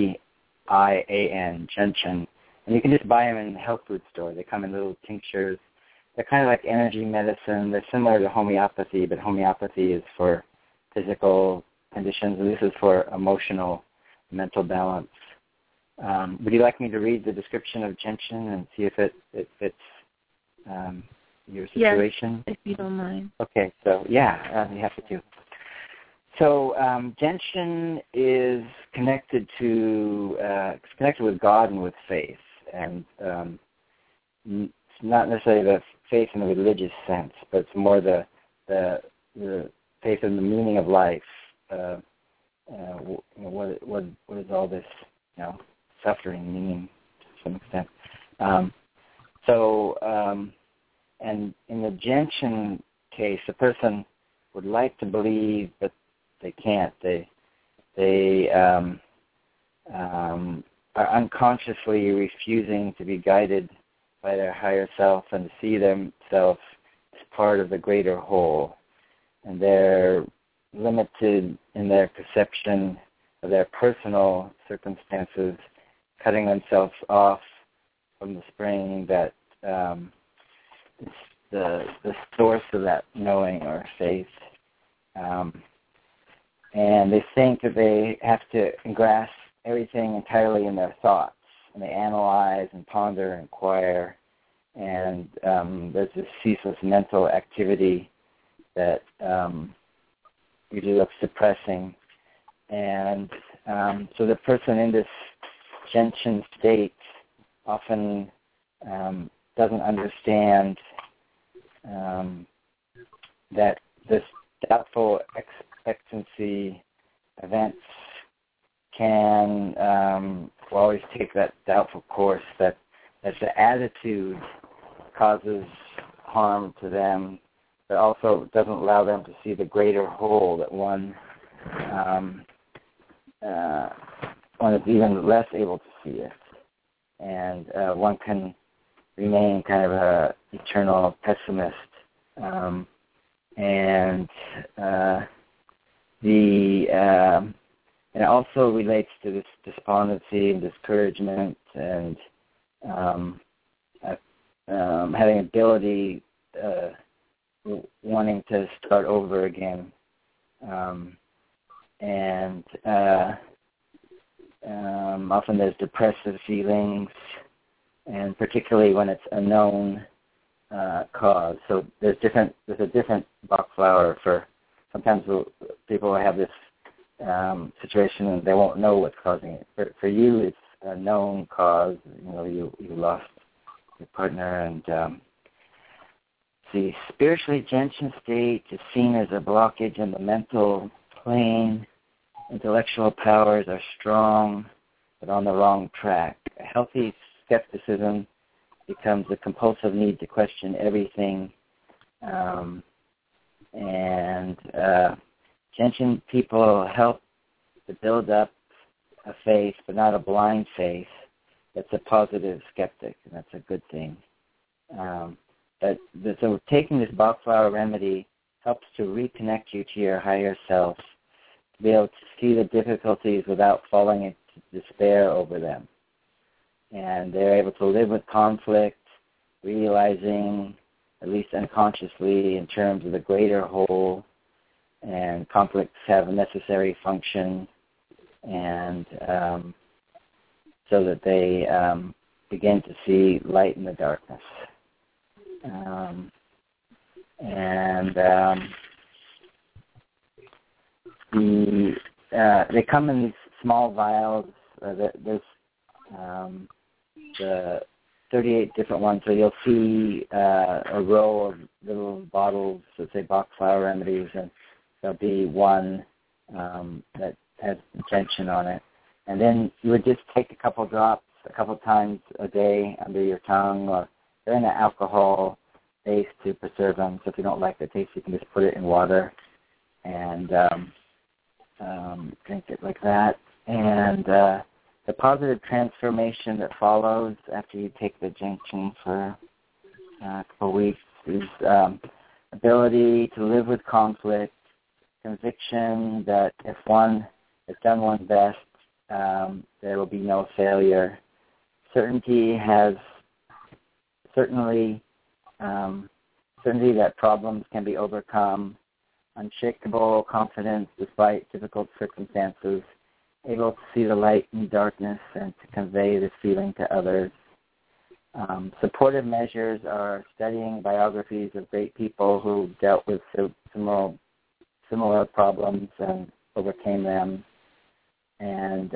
gentian, and you can just buy them in the health food store. They come in little tinctures. They're kind of like energy medicine. They're similar to homeopathy, but homeopathy is for physical conditions, and this is for emotional, mental balance. Would you like me to read the description of gentian and see if it fits your situation? Yes, if you don't mind. Okay, so yeah, you have to do. So gentian is connected with God and with faith, and it's not necessarily the faith in the religious sense, but it's more the faith in the meaning of life. What is all this, suffering mean to some extent? And in the gentian case, a person would like to believe, but they can't. They are unconsciously refusing to be guided by their higher self and to see themselves as part of the greater whole. And they're limited in their perception of their personal circumstances, cutting themselves off from the spring that is the source of that knowing or faith. And they think that they have to grasp everything entirely in their thoughts, and they analyze and ponder and inquire, and there's this ceaseless mental activity that usually looks depressing. And so the person in this gentian state often doesn't understand that this doubtful expectancy events can will always take that doubtful course, that the attitude causes harm to them, but also doesn't allow them to see the greater whole, that one is even less able to see it. And one can remain kind of a eternal pessimist. And it also relates to this despondency and discouragement, and having ability wanting to start over again. Often there's depressive feelings, and particularly when it's a known cause. So there's a different Bach flower for. Sometimes people have this situation and they won't know what's causing it. For you, it's a known cause. You lost your partner, and the spiritually gentian state is seen as a blockage in the mental plane. Intellectual powers are strong, but on the wrong track. A healthy skepticism becomes a compulsive need to question everything. Gentian people help to build up a faith, but not a blind faith. That's a positive skeptic, and that's a good thing. So taking this Bach flower remedy helps to reconnect you to your higher self, to be able to see the difficulties without falling into despair over them. And they're able to live with conflict, realizing, at least unconsciously, in terms of the greater whole, and conflicts have a necessary function, and so that they begin to see light in the darkness. They come in these small vials. There's the 38 different ones. So you'll see a row of little bottles that say Bach flower remedies, and there'll be one that has gentian on it. And then you would just take a couple drops a couple times a day under your tongue, or they're in an alcohol base to preserve them. So if you don't like the taste, you can just put it in water and drink it like that. And the positive transformation that follows after you take the gentian for a couple of weeks is ability to live with conflict, conviction that if one has done one's best, there will be no failure. Certainty that problems can be overcome, unshakable confidence despite difficult circumstances, able to see the light in darkness and to convey this feeling to others. Supportive measures are studying biographies of great people who dealt with similar problems and overcame them, and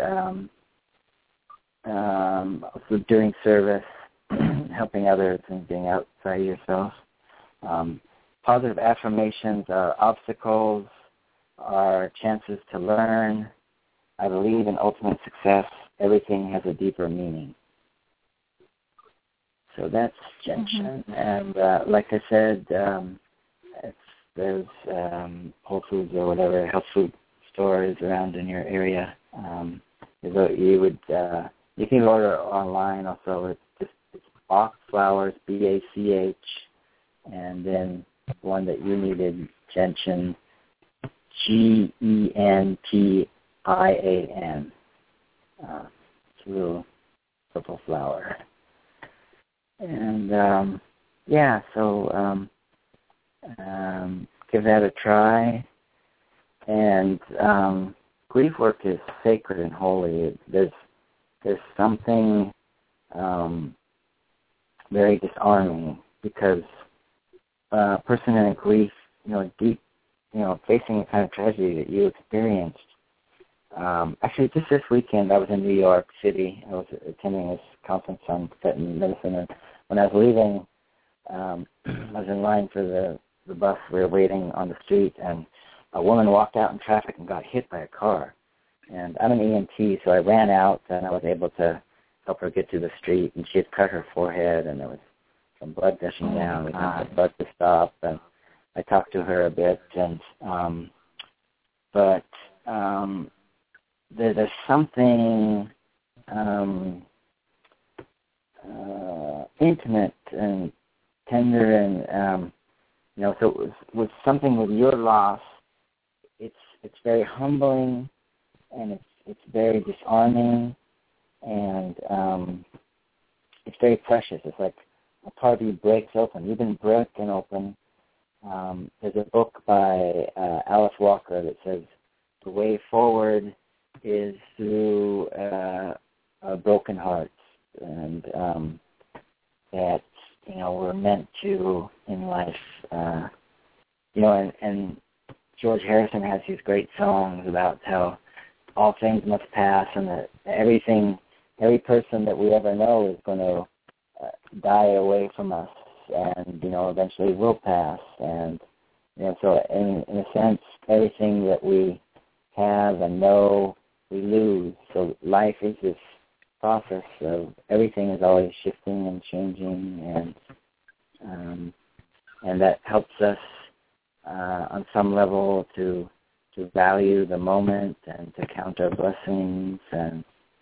also doing service, helping others, and being outside yourself. Positive affirmations are obstacles, are chances to learn. I believe in ultimate success. Everything has a deeper meaning. So that's gentian. And like I said, there's Whole Foods or whatever health food stores around in your area. You can order online also. It's Bach flowers, BACH, and then one that you needed, gentian, GENTIAN. It's a little purple flower. And give that a try. And grief work is sacred and holy. There's something very disarming, because a person in a grief, deep, facing the kind of tragedy that you experienced. Actually, just this weekend, I was in New York City. I was attending this conference on Tibetan medicine, and when I was leaving, I was in line for the bus. We were waiting on the street, and a woman walked out in traffic and got hit by a car. And I'm an EMT, so I ran out, and I was able to help her get to the street. And she had cut her forehead, and there was some blood gushing down. We got the blood to stop, and I talked to her a bit. And there's something intimate and tender, and so it was something with your loss. It's very humbling, and it's very disarming, and it's very precious. It's like a part of you breaks open. You've been broken open, there's a book by Alice Walker that says the way forward is through broken hearts, and that we're meant to in life. And George Harrison has these great songs about how all things must pass, and that every person that we ever know is going to die away from us, and eventually will pass. And so in a sense, everything that we have and know, we lose. So life is this process of everything is always shifting and changing, and that helps us on some level to value the moment and to count our blessings, and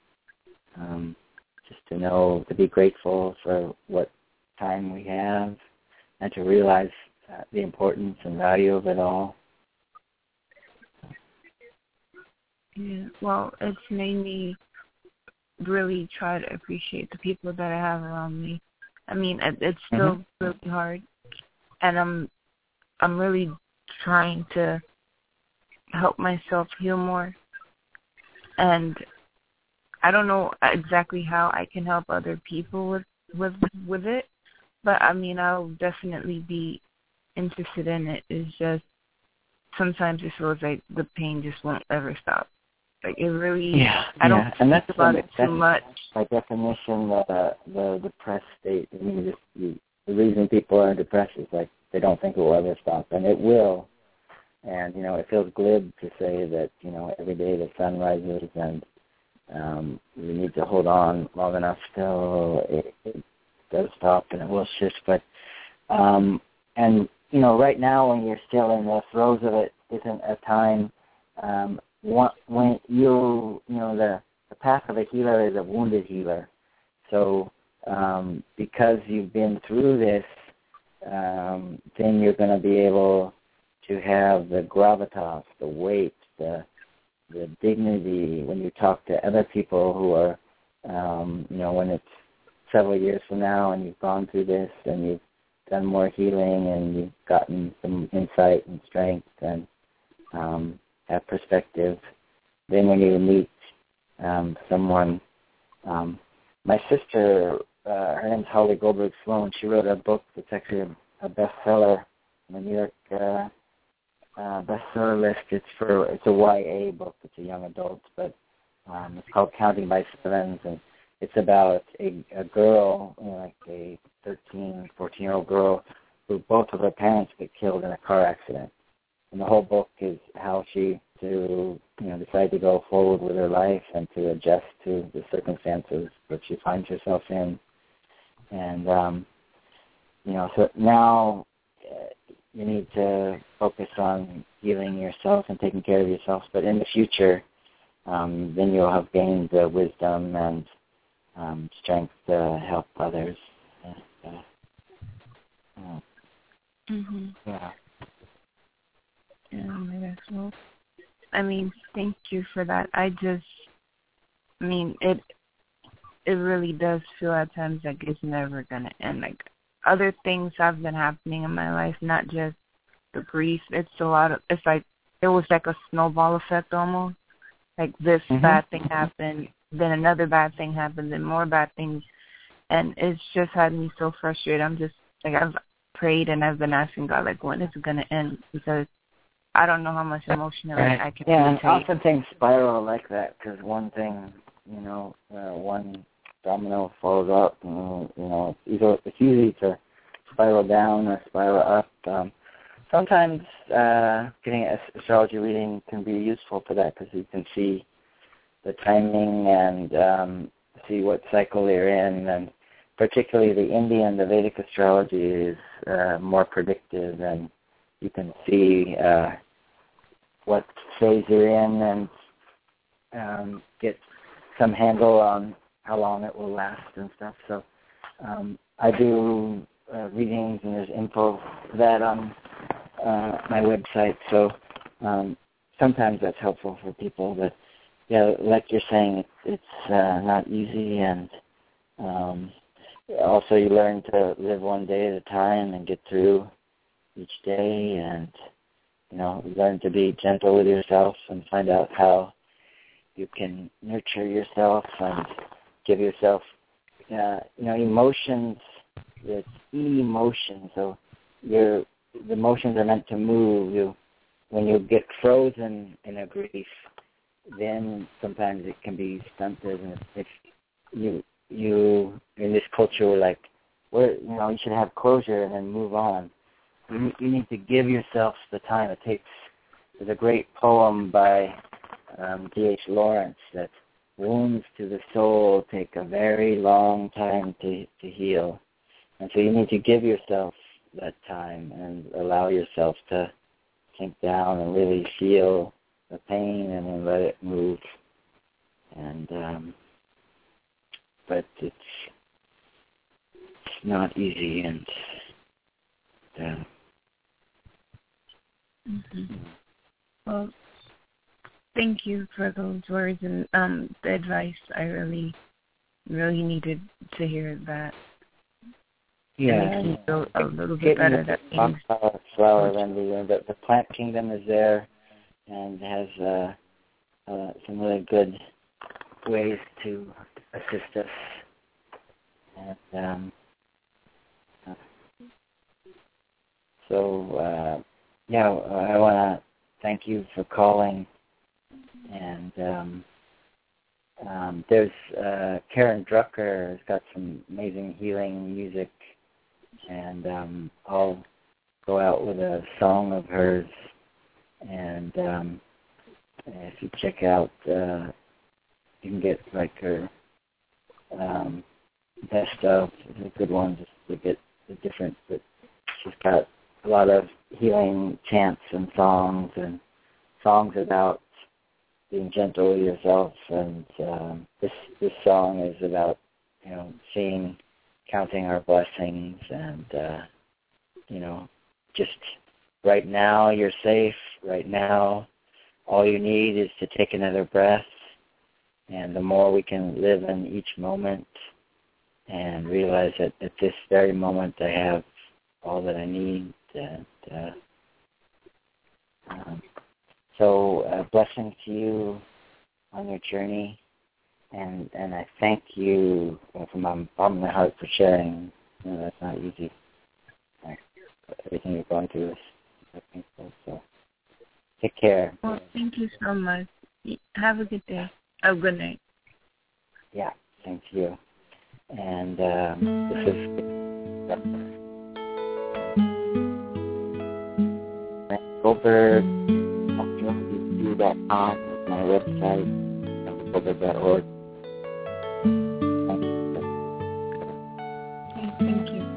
just to be grateful for what time we have, and to realize the importance and value of it all. Yeah, well, it's made me really try to appreciate the people that I have around me. I mean, it's still really hard, and I'm really trying to help myself heal more. And I don't know exactly how I can help other people with it, but I mean, I'll definitely be interested in it. It's just sometimes it feels like the pain just won't ever stop. Like it really, I don't think about it too much. By definition, the depressed state. I mean, the reason people are depressed is like they don't think it will ever stop, and it will. And it feels glib to say that every day the sun rises, and we need to hold on long enough till it does stop, and it will shift. But right now, when you're still in the throes of it, isn't a time. When the path of a healer is a wounded healer. So because you've been through this, then you're going to be able to have the gravitas, the weight, the dignity when you talk to other people who are, when it's several years from now and you've gone through this and you've done more healing and you've gotten some insight and strength and have perspective. Then when you meet someone, my sister, her name's Holly Goldberg Sloan, she wrote a book that's actually a bestseller on the New York bestseller list. It's a YA book. It's a young adult, but it's called Counting by Sevens, and it's about a girl, like a 13, 14-year-old girl, who both of her parents get killed in a car accident. And the whole book is how she decide to go forward with her life and to adjust to the circumstances that she finds herself in. And so now you need to focus on healing yourself and taking care of yourself. But in the future, then you'll have gained the wisdom and strength to help others. Yeah. Yeah, well, I mean, thank you for that. It really does feel at times like it's never going to end. Like, other things have been happening in my life, not just the grief. It's like, it was like a snowball effect almost. Like, this bad thing happened, then another bad thing happened, then more bad things. And it's just had me so frustrated. I'm just, like, I've prayed and I've been asking God, like, when is it going to end? Because I don't know how much emotionally I can. Yeah, and often things spiral like that because one thing, one domino falls up. It's easy to spiral down or spiral up. Sometimes getting an astrology reading can be useful for that because you can see the timing and see what cycle they're in, and particularly the Indian, the Vedic astrology is more predictive, and you can see what phase you're in and get some handle on how long it will last and stuff. So I do readings, and there's info for that on my website. So sometimes that's helpful for people. But, yeah, like you're saying, it's not easy, and also you learn to live one day at a time and get through each day, and learn to be gentle with yourself and find out how you can nurture yourself and give yourself, emotions. It's emotion, so the emotions are meant to move. When you get frozen in a grief, then sometimes it can be stunted. And if you in this culture, we're like, you should have closure and then move on. You need to give yourself the time it takes. There's a great poem by D.H. Lawrence that wounds to the soul take a very long time to heal. And so you need to give yourself that time and allow yourself to sink down and really feel the pain and then let it move. And but it's not easy, and Well, thank you for those words and the advice. I really needed to hear that. Yeah, feel a little bit better. That things. Flower remedy. The plant kingdom is there, and has some really good ways to assist us. And I want to thank you for calling. And there's Karen Drucker has got some amazing healing music, and I'll go out with a song of hers. And if you check out, you can get like her best of the good ones to get the different. But she's got a lot of healing chants and songs about being gentle with yourself, and this song is about counting our blessings, and just right now you're safe. Right now, all you need is to take another breath, and the more we can live in each moment and realize that at this very moment I have all that I need. And so blessings to you on your journey, and I thank you from the bottom of my heart for sharing. That's not easy. Everything you're going through is painful. So take care. Well, thank you so much. Have a good day. Oh, good night. Yeah, thank you. And this is Goldberg. .com is my website, goldberg.org. Thank you.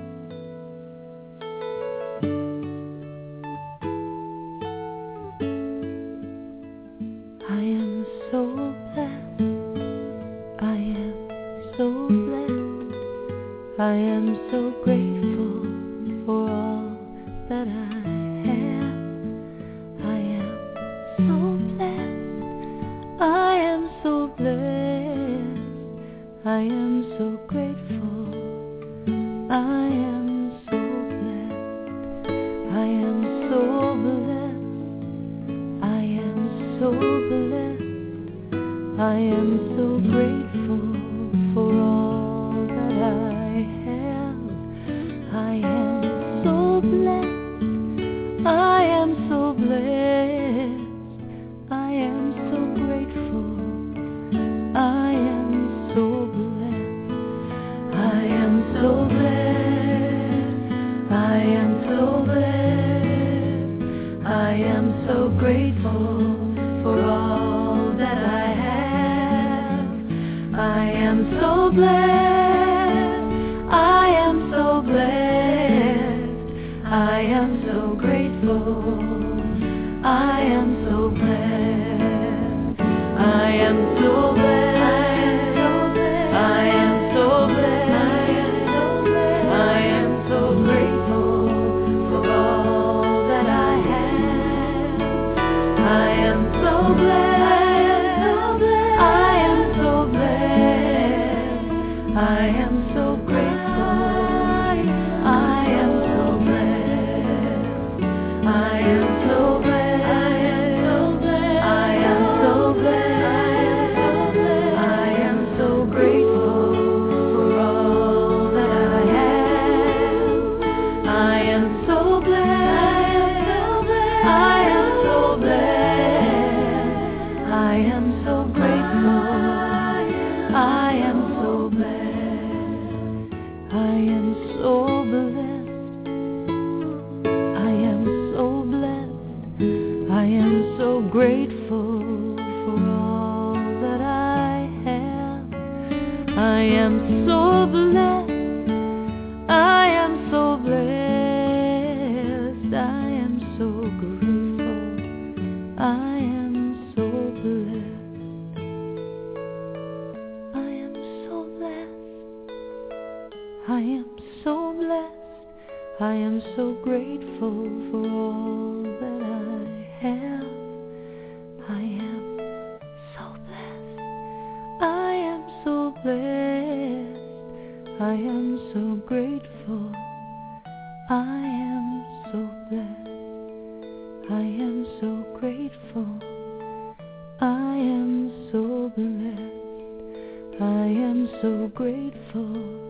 I am so blessed. I am so blessed. I am so grateful for all that I have. I am so blessed. I am so blessed. I am so grateful. I am so blessed. I am so blessed. I am so blessed. I am so grateful for all that I have. I am so blessed. I am so blessed. I am so grateful. I am so blessed. I am so blessed. I am so blessed. I am so grateful for all that I have. I am so blessed. I am so blessed. I am so grateful. I am so blessed. I am so blessed. I am so blessed. I am so grateful for all that I have. I am so blessed. I am so blessed. I am so grateful. I am so blessed. grateful for all that I have. I am so blessed. I am so blessed. I am so grateful. I am so blessed. I am so blessed. I am so blessed. I am so grateful for all that I have. I am so blessed. I am so blessed. I am so grateful. I am so blessed. I am so grateful. I am so blessed. I am so grateful.